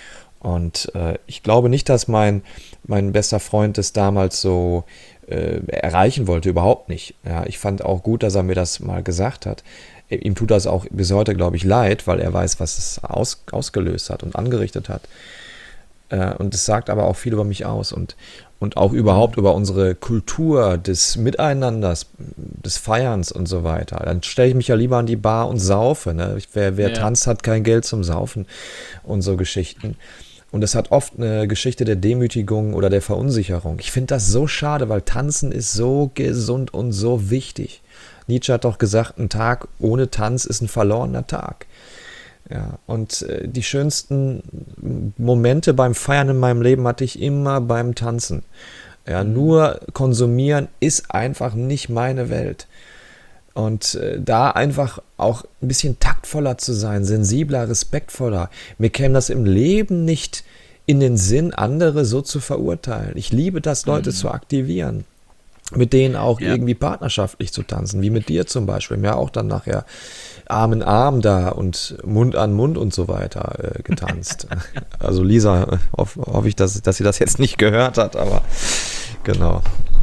Und äh, ich glaube nicht, dass mein, mein bester Freund das damals so äh, erreichen wollte, überhaupt nicht. Ja, ich fand auch gut, dass er mir das mal gesagt hat. Ihm tut das auch bis heute, glaube ich, leid, weil er weiß, was es aus, ausgelöst hat und angerichtet hat. Äh, und es sagt aber auch viel über mich aus und Und auch überhaupt über unsere Kultur des Miteinanders, des Feierns und so weiter. Dann stelle ich mich ja lieber an die Bar und saufe. Ne? Wer, wer ja. tanzt, hat kein Geld zum Saufen und so Geschichten. Und das hat oft eine Geschichte der Demütigung oder der Verunsicherung. Ich finde das so schade, weil Tanzen ist so gesund und so wichtig. Nietzsche hat doch gesagt, ein Tag ohne Tanz ist ein verlorener Tag. Ja, und äh, die schönsten Momente beim Feiern in meinem Leben hatte ich immer beim Tanzen. Ja, nur konsumieren ist einfach nicht meine Welt. Und äh, da einfach auch ein bisschen taktvoller zu sein, sensibler, respektvoller. Mir käme das im Leben nicht in den Sinn, andere so zu verurteilen. Ich liebe das, Leute mhm. zu aktivieren. Mit denen auch ja. irgendwie partnerschaftlich zu tanzen, wie mit dir zum Beispiel. Wir haben ja auch dann nachher Arm in Arm da und Mund an Mund und so weiter äh, getanzt. Also Lisa, hoffe hoff ich, dass, dass sie das jetzt nicht gehört hat, aber genau.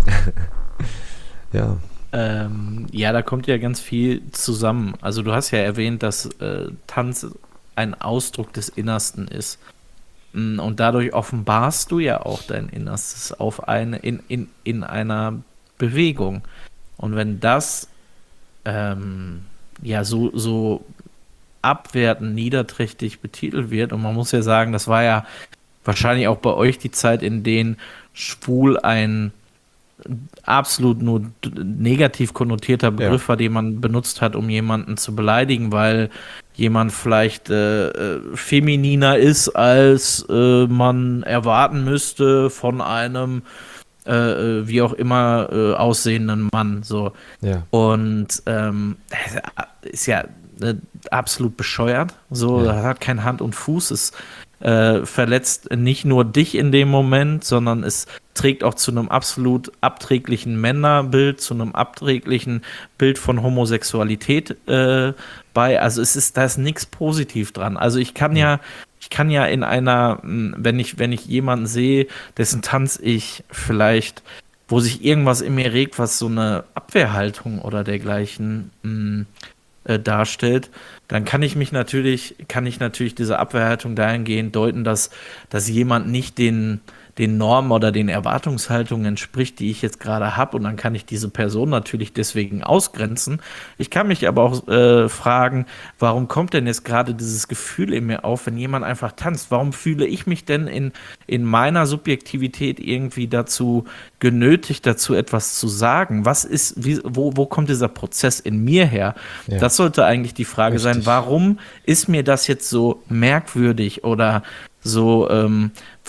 ja. Ähm, ja, da kommt ja ganz viel zusammen. Also du hast ja erwähnt, dass äh, Tanz ein Ausdruck des Innersten ist. Und dadurch offenbarst du ja auch dein Innerstes auf eine, in, in, in einer Bewegung. Und wenn das ähm, ja so, so abwertend, niederträchtig betitelt wird, und man muss ja sagen, das war ja wahrscheinlich auch bei euch die Zeit, in denen schwul ein absolut nur negativ konnotierter Begriff ja. war, den man benutzt hat, um jemanden zu beleidigen, weil jemand vielleicht äh, äh, femininer ist, als äh, man erwarten müsste von einem äh, wie auch immer äh, aussehenden Mann. So. Ja. Und ähm, ist ja äh, absolut bescheuert. So, ja. hat kein Hand und Fuß. Es äh, verletzt nicht nur dich in dem Moment, sondern es trägt auch zu einem absolut abträglichen Männerbild, zu einem abträglichen Bild von Homosexualität äh, bei. Also es ist, da ist nichts positiv dran. Also ich kann ja, ich kann ja in einer, wenn ich, wenn ich jemanden sehe, dessen Tanz ich vielleicht, wo sich irgendwas in mir regt, was so eine Abwehrhaltung oder dergleichen mh, äh, darstellt, dann kann ich mich natürlich, kann ich natürlich diese Abwehrhaltung dahingehend deuten, dass, dass jemand nicht den den Normen oder den Erwartungshaltungen entspricht, die ich jetzt gerade habe, und dann kann ich diese Person natürlich deswegen ausgrenzen. Ich kann mich aber auch äh, fragen, warum kommt denn jetzt gerade dieses Gefühl in mir auf, wenn jemand einfach tanzt? Warum fühle ich mich denn in, in meiner Subjektivität irgendwie dazu genötigt, dazu etwas zu sagen? Was ist, wie, wo, wo kommt dieser Prozess in mir her? Ja. Das sollte eigentlich die Frage Richtig. sein, warum ist mir das jetzt so merkwürdig oder so ähm,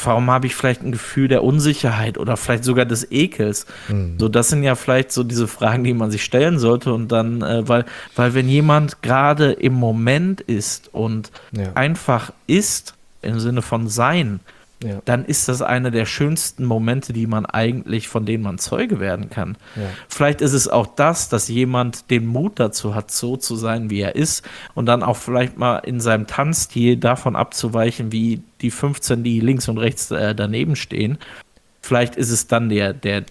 warum habe ich vielleicht ein Gefühl der Unsicherheit oder vielleicht sogar des Ekels? Mhm. So, das sind ja vielleicht so diese Fragen, die man sich stellen sollte und dann, äh, weil, weil wenn jemand gerade im Moment ist und ja. einfach ist, im Sinne von sein, ja. dann ist das einer der schönsten Momente, die man eigentlich, von denen man Zeuge werden kann. Ja. Vielleicht ist es auch das, dass jemand den Mut dazu hat, so zu sein, wie er ist und dann auch vielleicht mal in seinem Tanzstil davon abzuweichen, wie die fünfzehn, die links und rechts äh, daneben stehen. Vielleicht ist es dann der, der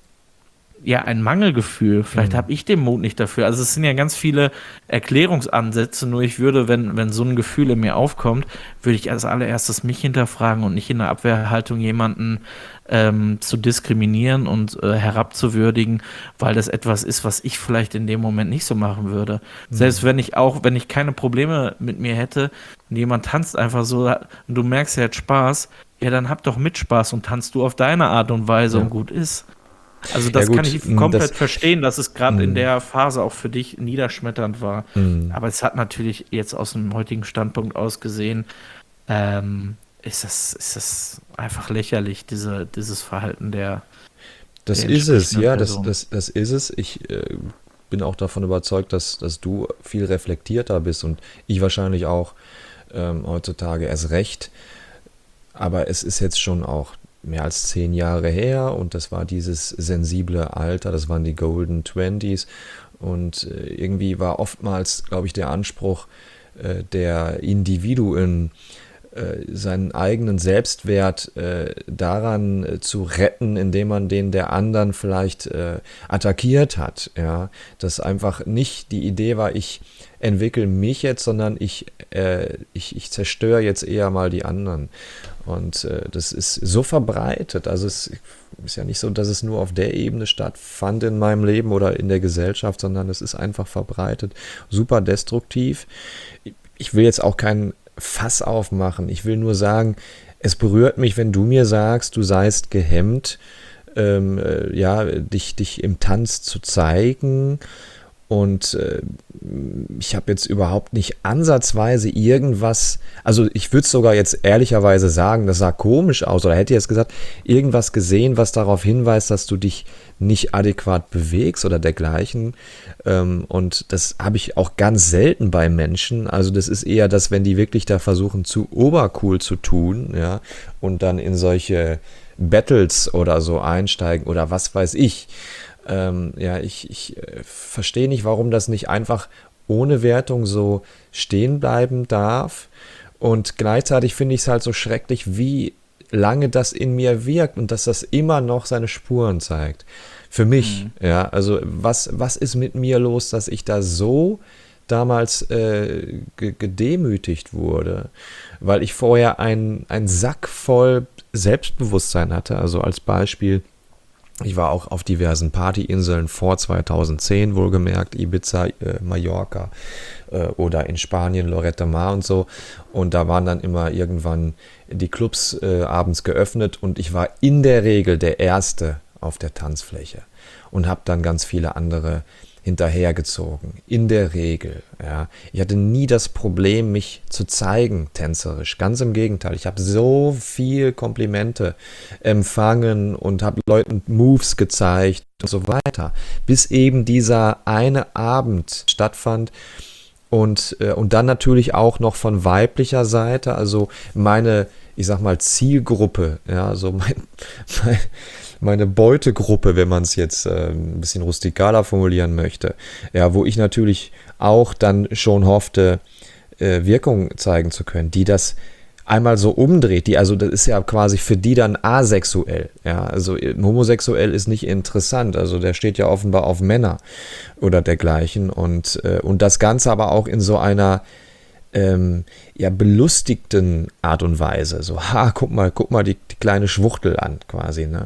ja, ein Mangelgefühl. Vielleicht mhm. habe ich den Mut nicht dafür. Also es sind ja ganz viele Erklärungsansätze, nur ich würde, wenn, wenn so ein Gefühl in mir aufkommt, würde ich als allererstes mich hinterfragen und nicht in der Abwehrhaltung jemanden ähm, zu diskriminieren und äh, herabzuwürdigen, weil das etwas ist, was ich vielleicht in dem Moment nicht so machen würde. Mhm. Selbst wenn ich auch, wenn ich keine Probleme mit mir hätte und jemand tanzt einfach so und du merkst, er hat Spaß, ja, dann hab doch mit Spaß und tanzt du auf deine Art und Weise ja. und gut ist. Also das ja, kann ich komplett das, verstehen, dass es gerade in der Phase auch für dich niederschmetternd war. Mm. Aber es hat natürlich jetzt aus dem heutigen Standpunkt aus gesehen, ähm, ist, das, ist das einfach lächerlich, diese, dieses Verhalten der Das der ist es, ja, das, das, das ist es. Ich äh, bin auch davon überzeugt, dass, dass du viel reflektierter bist und ich wahrscheinlich auch ähm, heutzutage erst recht. Aber es ist jetzt schon auch mehr als zehn Jahre her und das war dieses sensible Alter, das waren die Golden Twenties und äh, irgendwie war oftmals, glaube ich, der Anspruch äh, der Individuen, äh, seinen eigenen Selbstwert äh, daran äh, zu retten, indem man den der anderen vielleicht äh, attackiert hat, ja, dass einfach nicht die Idee war, ich entwickle mich jetzt, sondern ich, äh, ich, ich zerstöre jetzt eher mal die anderen. Und äh, das ist so verbreitet. Also es ist ja nicht so, dass es nur auf der Ebene stattfand in meinem Leben oder in der Gesellschaft, sondern es ist einfach verbreitet. Super destruktiv. Ich will jetzt auch keinen Fass aufmachen. Ich will nur sagen, es berührt mich, wenn du mir sagst, du seist gehemmt, ähm, äh, ja, dich, dich im Tanz zu zeigen. Und äh, ich habe jetzt überhaupt nicht ansatzweise irgendwas, also ich würde es sogar jetzt ehrlicherweise sagen, das sah komisch aus, oder hätte jetzt gesagt, irgendwas gesehen, was darauf hinweist, dass du dich nicht adäquat bewegst oder dergleichen. Ähm, und das habe ich auch ganz selten bei Menschen. Also das ist eher das, wenn die wirklich da versuchen, zu obercool zu tun, ja, und dann in solche Battles oder so einsteigen oder was weiß ich. Ähm, ja, ich, ich äh, verstehe nicht, warum das nicht einfach ohne Wertung so stehen bleiben darf. Und gleichzeitig finde ich es halt so schrecklich, wie lange das in mir wirkt und dass das immer noch seine Spuren zeigt. Für mich, mhm. ja, also was, was ist mit mir los, dass ich da so damals äh, ge- gedemütigt wurde, weil ich vorher einen Sack voll Selbstbewusstsein hatte. Also als Beispiel, ich war auch auf diversen Partyinseln vor zweitausendzehn, wohlgemerkt, Ibiza, äh, Mallorca äh, oder in Spanien, Lloret de Mar und so. Und da waren dann immer irgendwann die Clubs äh, abends geöffnet und ich war in der Regel der Erste auf der Tanzfläche und habe dann ganz viele andere hinterhergezogen, in der Regel. Ja. Ich hatte nie das Problem, mich zu zeigen, tänzerisch. Ganz im Gegenteil, ich habe so viel Komplimente empfangen und habe Leuten Moves gezeigt und so weiter, bis eben dieser eine Abend stattfand. Und, äh, und dann natürlich auch noch von weiblicher Seite, also meine, ich sag mal, Zielgruppe, ja, so mein, mein meine Beutegruppe, wenn man es jetzt äh, ein bisschen rustikaler formulieren möchte, ja, wo ich natürlich auch dann schon hoffte, äh, Wirkung zeigen zu können, die das einmal so umdreht, die, also das ist ja quasi für die dann asexuell, ja, also homosexuell ist nicht interessant, also der steht ja offenbar auf Männer oder dergleichen und, äh, und das Ganze aber auch in so einer Ähm, ja, belustigten Art und Weise. So, ha, guck mal, guck mal die, die kleine Schwuchtel an, quasi, ne?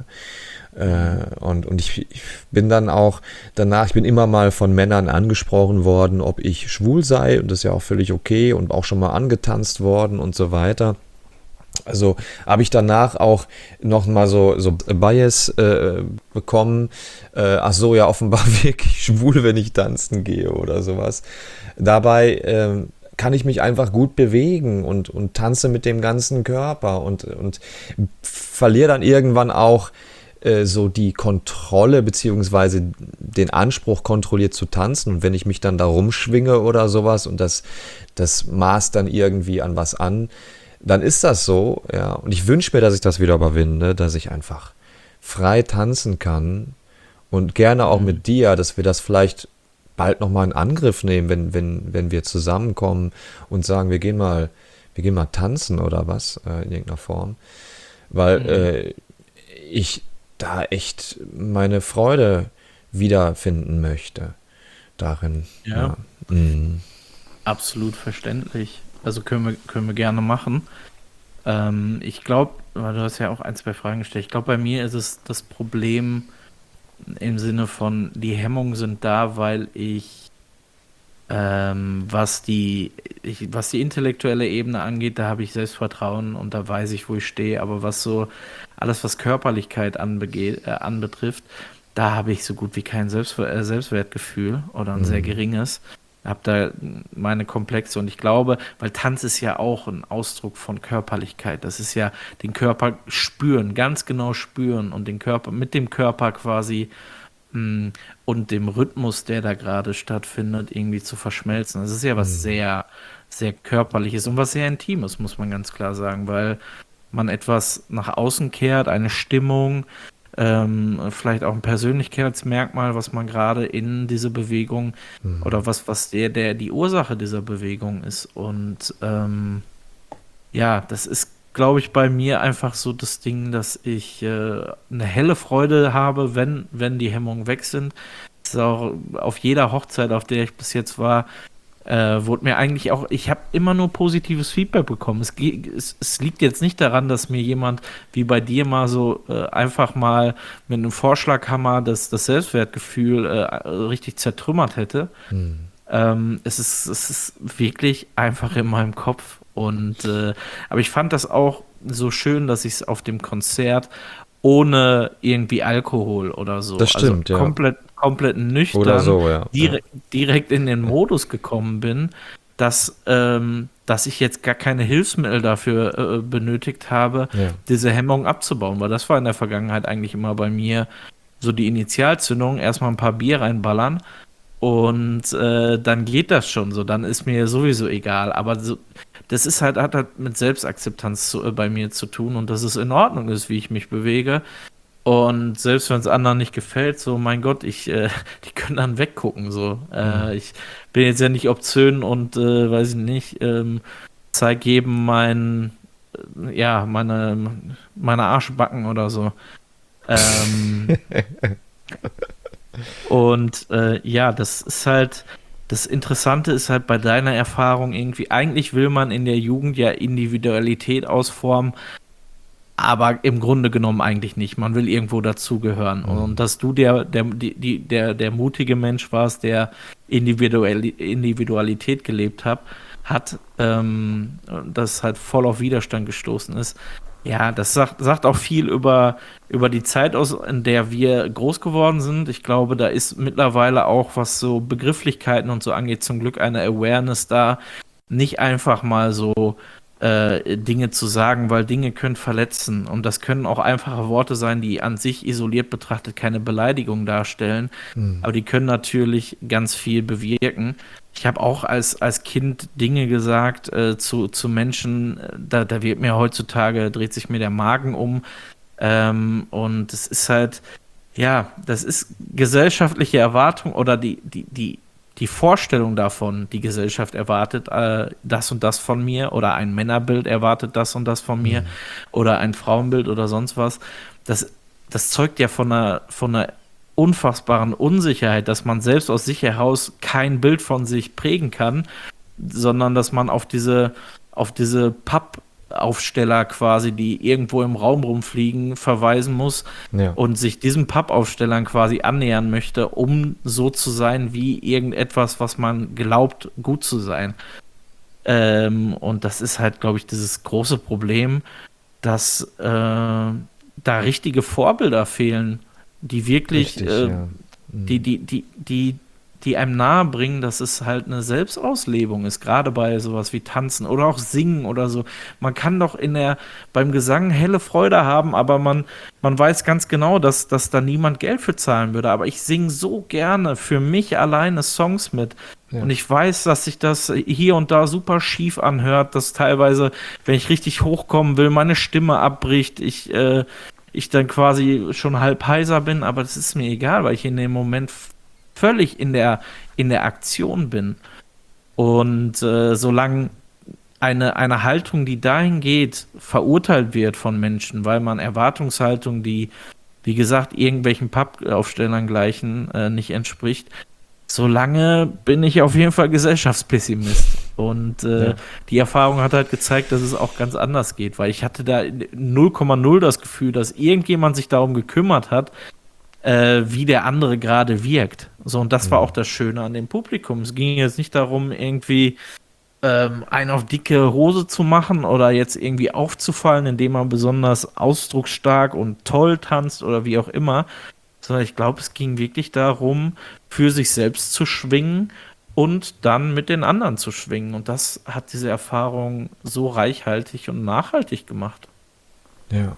Äh, und, und ich, ich bin dann auch danach, ich bin immer mal von Männern angesprochen worden, ob ich schwul sei, und das ist ja auch völlig okay, und auch schon mal angetanzt worden und so weiter. Also habe ich danach auch noch mal so, so Bias äh, bekommen, äh, ach so, ja, offenbar wirklich schwul, wenn ich tanzen gehe oder sowas. Dabei ähm, kann ich mich einfach gut bewegen und, und tanze mit dem ganzen Körper und, und verliere dann irgendwann auch äh, so die Kontrolle beziehungsweise den Anspruch, kontrolliert zu tanzen. Und wenn ich mich dann da rumschwinge oder sowas und das, das maßt dann irgendwie an was an, dann ist das so. Ja. Und ich wünsche mir, dass ich das wieder überwinde, dass ich einfach frei tanzen kann und gerne auch mit dir, dass wir das vielleicht bald nochmal in Angriff nehmen, wenn, wenn, wenn wir zusammenkommen und sagen, wir gehen mal, wir gehen mal tanzen oder was, äh, in irgendeiner Form. Weil mhm. äh, ich da echt meine Freude wiederfinden möchte darin. Ja, ja. Mhm. Absolut verständlich. Also können wir, können wir gerne machen. Ähm, ich glaube, weil du hast ja auch ein, zwei Fragen gestellt, ich glaube, bei mir ist es das Problem, im Sinne von, die Hemmungen sind da, weil ich, ähm, was die, ich, was die intellektuelle Ebene angeht, da habe ich Selbstvertrauen und da weiß ich, wo ich stehe, aber was so, alles was Körperlichkeit anbege- äh, anbetrifft, da habe ich so gut wie kein Selbstver- äh, Selbstwertgefühl oder ein mhm. sehr geringes. Habe da meine Komplexe und ich glaube, weil Tanz ist ja auch ein Ausdruck von Körperlichkeit. Das ist ja den Körper spüren, ganz genau spüren und den Körper mit dem Körper quasi mh, und dem Rhythmus, der da gerade stattfindet, irgendwie zu verschmelzen. Das ist ja was mhm. sehr, sehr Körperliches und was sehr Intimes, muss man ganz klar sagen, weil man etwas nach außen kehrt, eine Stimmung, Ähm, vielleicht auch ein Persönlichkeitsmerkmal, was man gerade in diese Bewegung mhm. oder was, was der, der die Ursache dieser Bewegung ist. Und ähm, ja, das ist, glaube ich, bei mir einfach so das Ding, dass ich äh, eine helle Freude habe, wenn, wenn die Hemmungen weg sind. Das ist auch auf jeder Hochzeit, auf der ich bis jetzt war, Äh, wurde mir eigentlich auch, ich habe immer nur positives Feedback bekommen. Es, es, es liegt jetzt nicht daran, dass mir jemand wie bei dir mal so äh, einfach mal mit einem Vorschlaghammer das, das Selbstwertgefühl äh, richtig zertrümmert hätte. Hm. Ähm, es ist, es ist wirklich einfach in meinem Kopf. Und äh, aber ich fand das auch so schön, dass ich es auf dem Konzert ohne irgendwie Alkohol oder so, das stimmt, also komplett, ja. komplett nüchtern, oder so, ja. direkt, direkt in den Modus gekommen bin, dass, ähm, dass ich jetzt gar keine Hilfsmittel dafür äh, benötigt habe, ja. diese Hemmung abzubauen, weil das war in der Vergangenheit eigentlich immer bei mir so die Initialzündung, erstmal ein paar Bier reinballern und äh, dann geht das schon so, dann ist mir sowieso egal, aber so, das ist halt, hat halt mit Selbstakzeptanz zu, äh, bei mir zu tun und dass es in Ordnung ist, wie ich mich bewege. Und selbst wenn es anderen nicht gefällt, so mein Gott, ich, äh, die können dann weggucken. So. Äh, mhm. Ich bin jetzt ja nicht obszön und äh, weiß ich nicht, ähm, zeig jedem mein, äh, ja, meine, meine Arschbacken oder so. Ähm, und äh, ja, das ist halt. Das Interessante ist halt bei deiner Erfahrung irgendwie, eigentlich will man in der Jugend ja Individualität ausformen, aber im Grunde genommen eigentlich nicht. Man will irgendwo dazugehören. Mhm. Und dass du der, der, die, der, der mutige Mensch warst, der Individualität gelebt hat, hat ähm, das halt voll auf Widerstand gestoßen ist. Ja, das sagt, sagt auch viel über, über die Zeit aus, in der wir groß geworden sind. Ich glaube, da ist mittlerweile auch, was so Begrifflichkeiten und so angeht, zum Glück eine Awareness da, nicht einfach mal so äh, Dinge zu sagen, weil Dinge können verletzen. Und das können auch einfache Worte sein, die an sich isoliert betrachtet keine Beleidigung darstellen. Mhm. Aber die können natürlich ganz viel bewirken. Ich habe auch als, als Kind Dinge gesagt äh, zu, zu Menschen, da, da wird mir heutzutage, dreht sich mir der Magen um. Ähm, und es ist halt, ja, das ist gesellschaftliche Erwartung oder die, die, die, die Vorstellung davon, die Gesellschaft erwartet äh, das und das von mir oder ein Männerbild erwartet das und das von mir mhm. oder ein Frauenbild oder sonst was. Das, das zeugt ja von einer, von einer unfassbaren Unsicherheit, dass man selbst aus sich heraus kein Bild von sich prägen kann, sondern dass man auf diese, auf diese Pappaufsteller quasi, die irgendwo im Raum rumfliegen, verweisen muss ja. und sich diesen Pappaufstellern quasi annähern möchte, um so zu sein wie irgendetwas, was man glaubt, gut zu sein. Ähm, und das ist halt, glaube ich, dieses große Problem, dass äh, da richtige Vorbilder fehlen, die wirklich, Richtig, äh, ja. mhm. die, die, die, die, die einem nahe bringen, dass es halt eine Selbstauslebung ist, gerade bei sowas wie Tanzen oder auch Singen oder so. Man kann doch in der, beim Gesang helle Freude haben, aber man, man weiß ganz genau, dass, dass da niemand Geld für zahlen würde. Aber ich singe so gerne für mich alleine Songs mit. Ja. Und ich weiß, dass sich das hier und da super schief anhört, dass teilweise, wenn ich richtig hochkommen will, meine Stimme abbricht, ich, äh, ich dann quasi schon halb heiser bin, aber das ist mir egal, weil ich in dem Moment völlig in der, in der Aktion bin. Und äh, solange eine, eine Haltung, die dahin geht, verurteilt wird von Menschen, weil man Erwartungshaltung, die, wie gesagt, irgendwelchen Pappaufstellern gleichen, äh, nicht entspricht, solange bin ich auf jeden Fall Gesellschaftspessimist. Und äh, ja. die Erfahrung hat halt gezeigt, dass es auch ganz anders geht, weil ich hatte da null Komma null das Gefühl, dass irgendjemand sich darum gekümmert hat, äh, wie der andere gerade wirkt. So, und das mhm. war auch das Schöne an dem Publikum. Es ging jetzt nicht darum, irgendwie ähm, einen auf dicke Hose zu machen oder jetzt irgendwie aufzufallen, indem man besonders ausdrucksstark und toll tanzt oder wie auch immer, sondern ich glaube, es ging wirklich darum, für sich selbst zu schwingen und dann mit den anderen zu schwingen. Und das hat diese Erfahrung so reichhaltig und nachhaltig gemacht. Ja.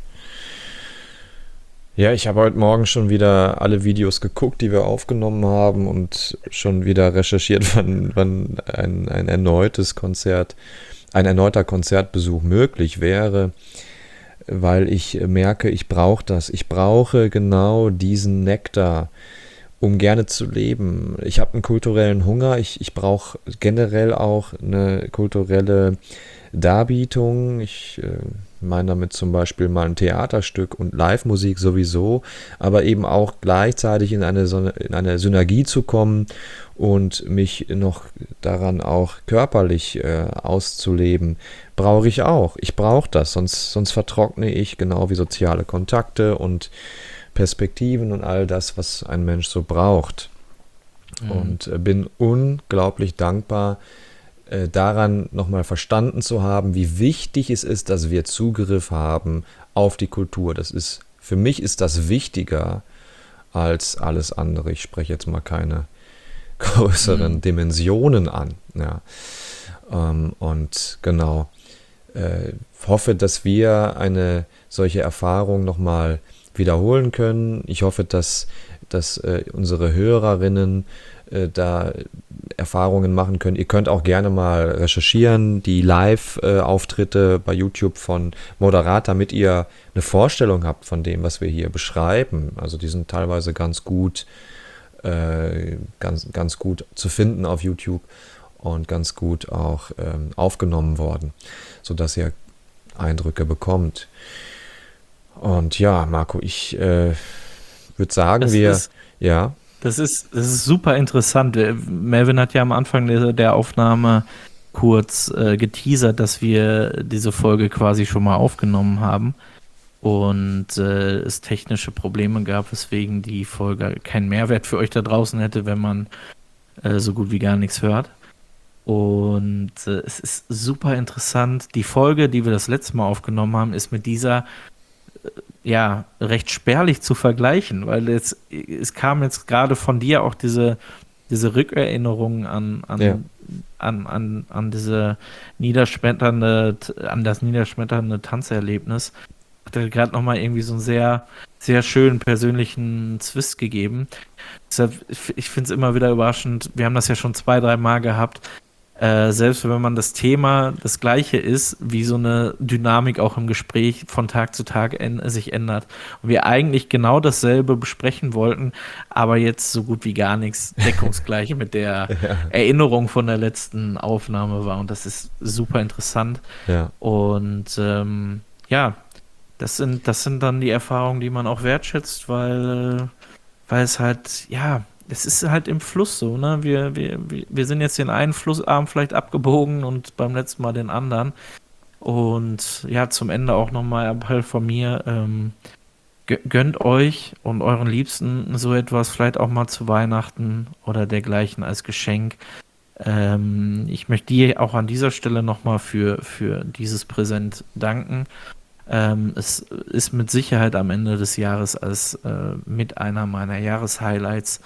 Ja, ich habe heute Morgen schon wieder alle Videos geguckt, die wir aufgenommen haben und schon wieder recherchiert, wann, wann ein, ein erneutes Konzert, ein erneuter Konzertbesuch möglich wäre, weil ich merke, ich brauche das. Ich brauche genau diesen Nektar, um gerne zu leben. Ich habe einen kulturellen Hunger. Ich, ich brauche generell auch eine kulturelle Darbietung. Ich äh, meine damit zum Beispiel mal ein Theaterstück und Live-Musik sowieso, aber eben auch gleichzeitig in eine, in eine Synergie zu kommen und mich noch daran auch körperlich äh, auszuleben, brauche ich auch. Ich brauche das, sonst, sonst vertrockne ich, genau wie soziale Kontakte und Perspektiven und all das, was ein Mensch so braucht. Mhm. Und äh, bin unglaublich dankbar, äh, daran nochmal verstanden zu haben, wie wichtig es ist, dass wir Zugriff haben auf die Kultur. Das ist, für mich ist das wichtiger als alles andere. Ich spreche jetzt mal keine größeren mhm. Dimensionen an. Ja. Ähm, und genau, äh, hoffe, dass wir eine solche Erfahrung nochmal wiederholen können. Ich hoffe, dass, dass äh, unsere Hörerinnen äh, da Erfahrungen machen können. Ihr könnt auch gerne mal recherchieren, die Live-Auftritte äh, bei YouTube von Moderat, damit ihr eine Vorstellung habt von dem, was wir hier beschreiben. Also die sind teilweise ganz gut, äh, ganz, ganz gut zu finden auf YouTube und ganz gut auch ähm, aufgenommen worden, sodass ihr Eindrücke bekommt. Und ja, Marco, ich äh, würde sagen, das wir, ist, ja. Das ist, das ist super interessant. Melvin hat ja am Anfang der, der Aufnahme kurz äh, geteasert, dass wir diese Folge quasi schon mal aufgenommen haben und äh, es technische Probleme gab, weswegen die Folge keinen Mehrwert für euch da draußen hätte, wenn man äh, so gut wie gar nichts hört. Und äh, es ist super interessant. Die Folge, die wir das letzte Mal aufgenommen haben, ist mit dieser ja, recht spärlich zu vergleichen, weil jetzt, es kam jetzt gerade von dir auch diese, diese Rückerinnerung an, an, ja. an, an, an diese niederschmetternde, an das niederschmetternde Tanzerlebnis. Hat er gerade nochmal irgendwie so einen sehr, sehr schönen persönlichen Twist gegeben. Deshalb, ich finde es immer wieder überraschend, wir haben das ja schon zwei, drei Mal gehabt, Äh, selbst wenn man das Thema das gleiche ist, wie so eine Dynamik auch im Gespräch von Tag zu Tag en- sich ändert. Und wir eigentlich genau dasselbe besprechen wollten, aber jetzt so gut wie gar nichts deckungsgleich mit der ja. Erinnerung von der letzten Aufnahme war. Und das ist super interessant. Ja. Und ähm, ja, das sind, das sind dann die Erfahrungen, die man auch wertschätzt, weil, weil es halt, ja, es ist halt im Fluss so, ne? Wir, wir, wir sind jetzt den einen Flussarm vielleicht abgebogen und beim letzten Mal den anderen. Und ja, zum Ende auch nochmal Appell von mir, ähm, gönnt euch und euren Liebsten so etwas vielleicht auch mal zu Weihnachten oder dergleichen als Geschenk. Ähm, ich möchte dir auch an dieser Stelle nochmal für, für dieses Präsent danken. Ähm, es ist mit Sicherheit am Ende des Jahres als äh, mit einer meiner Jahreshighlights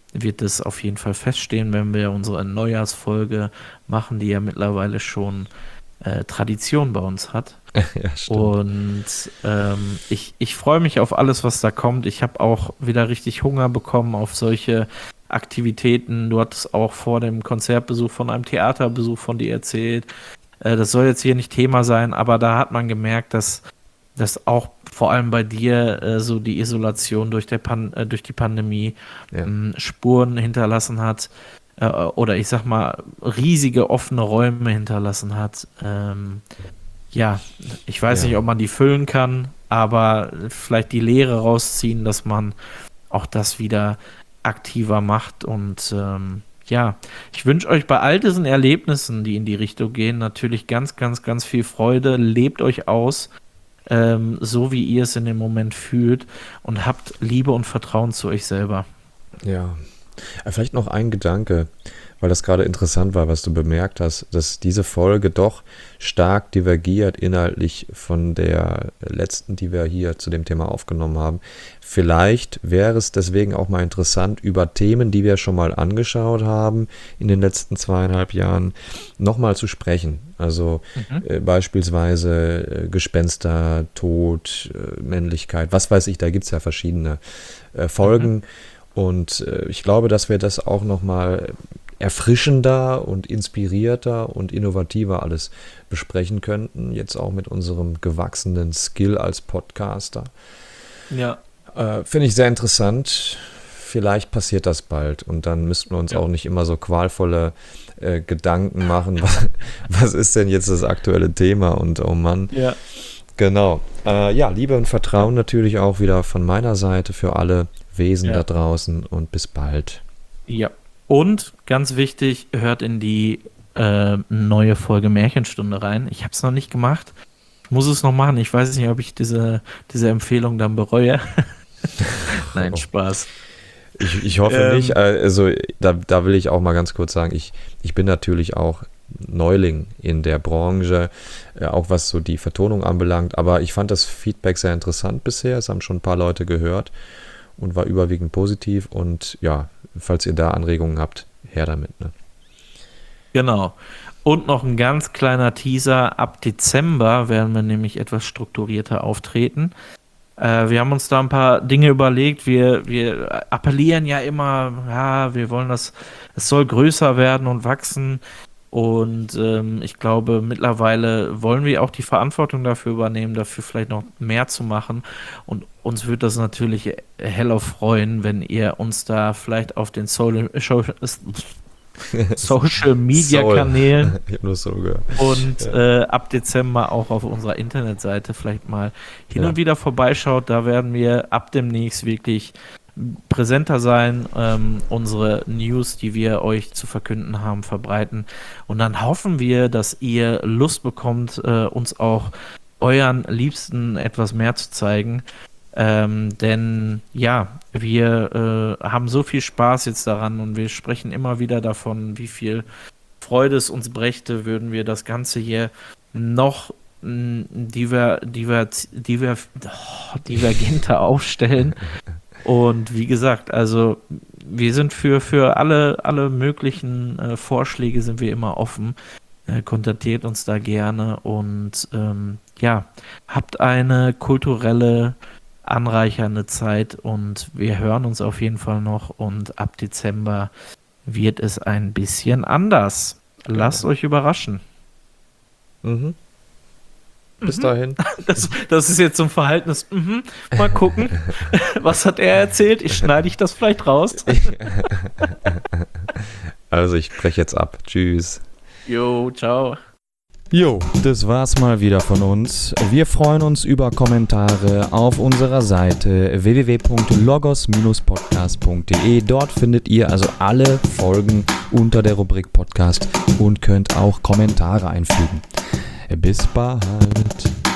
wird es auf jeden Fall feststehen, wenn wir unsere Neujahrsfolge machen, die ja mittlerweile schon äh, Tradition bei uns hat. Ja, stimmt. Und ähm, ich, ich freue mich auf alles, was da kommt. Ich habe auch wieder richtig Hunger bekommen auf solche Aktivitäten. Du hattest auch vor dem Konzertbesuch von einem Theaterbesuch von dir erzählt. Äh, das soll jetzt hier nicht Thema sein, aber da hat man gemerkt, dass, dass auch vor allem bei dir äh, so die Isolation durch, der Pan- äh, durch die Pandemie Ja. ähm, Spuren hinterlassen hat. Äh, oder ich sag mal, riesige offene Räume hinterlassen hat. Ähm, ja, ich weiß Ja. nicht, ob man die füllen kann, aber vielleicht die Lehre rausziehen, dass man auch das wieder aktiver macht. Und ähm, ja, ich wünsche euch bei all diesen Erlebnissen, die in die Richtung gehen, natürlich ganz, ganz, ganz viel Freude. Lebt euch aus, ähm, so wie ihr es in dem Moment fühlt, und habt Liebe und Vertrauen zu euch selber. Ja, Äh, vielleicht noch ein Gedanke, weil das gerade interessant war, was du bemerkt hast, dass diese Folge doch stark divergiert inhaltlich von der letzten, die wir hier zu dem Thema aufgenommen haben. Vielleicht wäre es deswegen auch mal interessant, über Themen, die wir schon mal angeschaut haben in den letzten zweieinhalb Jahren, nochmal zu sprechen. Also Mhm. äh, beispielsweise äh, Gespenster, Tod, äh, Männlichkeit, was weiß ich, da gibt es ja verschiedene äh, Folgen. Mhm. Und äh, ich glaube, dass wir das auch nochmal erfrischender und inspirierter und innovativer alles besprechen könnten. Jetzt auch mit unserem gewachsenen Skill als Podcaster. Ja. Äh, Finde ich sehr interessant. Vielleicht passiert das bald und dann müssten wir uns Ja. auch nicht immer so qualvolle äh, Gedanken machen. Was, was ist denn jetzt das aktuelle Thema? Und oh Mann. Ja. Genau. Äh, ja, Liebe und Vertrauen natürlich auch wieder von meiner Seite für alle Wesen Ja. da draußen und bis bald. Ja. Und ganz wichtig, hört in die äh, neue Folge Märchenstunde rein. Ich habe es noch nicht gemacht. Ich muss es noch machen. Ich weiß nicht, ob ich diese, diese Empfehlung dann bereue. Nein, Oh. Spaß. Ich, ich hoffe Ähm. nicht. Also da, da will ich auch mal ganz kurz sagen, ich, ich bin natürlich auch Neuling in der Branche, äh, auch was so die Vertonung anbelangt. Aber ich fand das Feedback sehr interessant bisher. Es haben schon ein paar Leute gehört und war überwiegend positiv. Und ja, falls ihr da Anregungen habt, her damit. Ne? Genau. Und noch ein ganz kleiner Teaser. Ab Dezember werden wir nämlich etwas strukturierter auftreten. Äh, wir haben uns da ein paar Dinge überlegt. Wir, wir appellieren ja immer, ja, wir wollen das, es soll größer werden und wachsen. Und ähm, ich glaube, mittlerweile wollen wir auch die Verantwortung dafür übernehmen, dafür vielleicht noch mehr zu machen. Und uns würde das natürlich heller freuen, wenn ihr uns da vielleicht auf den Social, Social Media Soul. Kanälen Ich habe nur so gehört. und Ja. äh, ab Dezember auch auf unserer Internetseite vielleicht mal hin Ja. und wieder vorbeischaut. Da werden wir ab demnächst wirklich präsenter sein, ähm, unsere News, die wir euch zu verkünden haben, verbreiten. Und dann hoffen wir, dass ihr Lust bekommt, äh, uns auch euren Liebsten etwas mehr zu zeigen. Ähm, denn ja, wir äh, haben so viel Spaß jetzt daran und wir sprechen immer wieder davon, wie viel Freude es uns brächte, würden wir das Ganze hier noch mh, diver, diver, diver, oh, divergenter aufstellen. Und wie gesagt, also wir sind für, für alle, alle möglichen äh, Vorschläge sind wir immer offen. Äh, kontaktiert uns da gerne und ähm, ja, habt eine kulturelle, anreichernde Zeit und wir hören uns auf jeden Fall noch und ab Dezember wird es ein bisschen anders. Lasst euch überraschen. Mhm. Bis Mhm. dahin. Das, das ist jetzt so ein Verhaltenes. Mhm. Mal gucken. Was hat er erzählt? Ich schneide ich das vielleicht raus. Also ich breche jetzt ab. Tschüss. Jo, ciao. Jo, das war's mal wieder von uns. Wir freuen uns über Kommentare auf unserer Seite w w w punkt logos Bindestrich podcast punkt de. Dort findet ihr also alle Folgen unter der Rubrik Podcast und könnt auch Kommentare einfügen. Bis bald.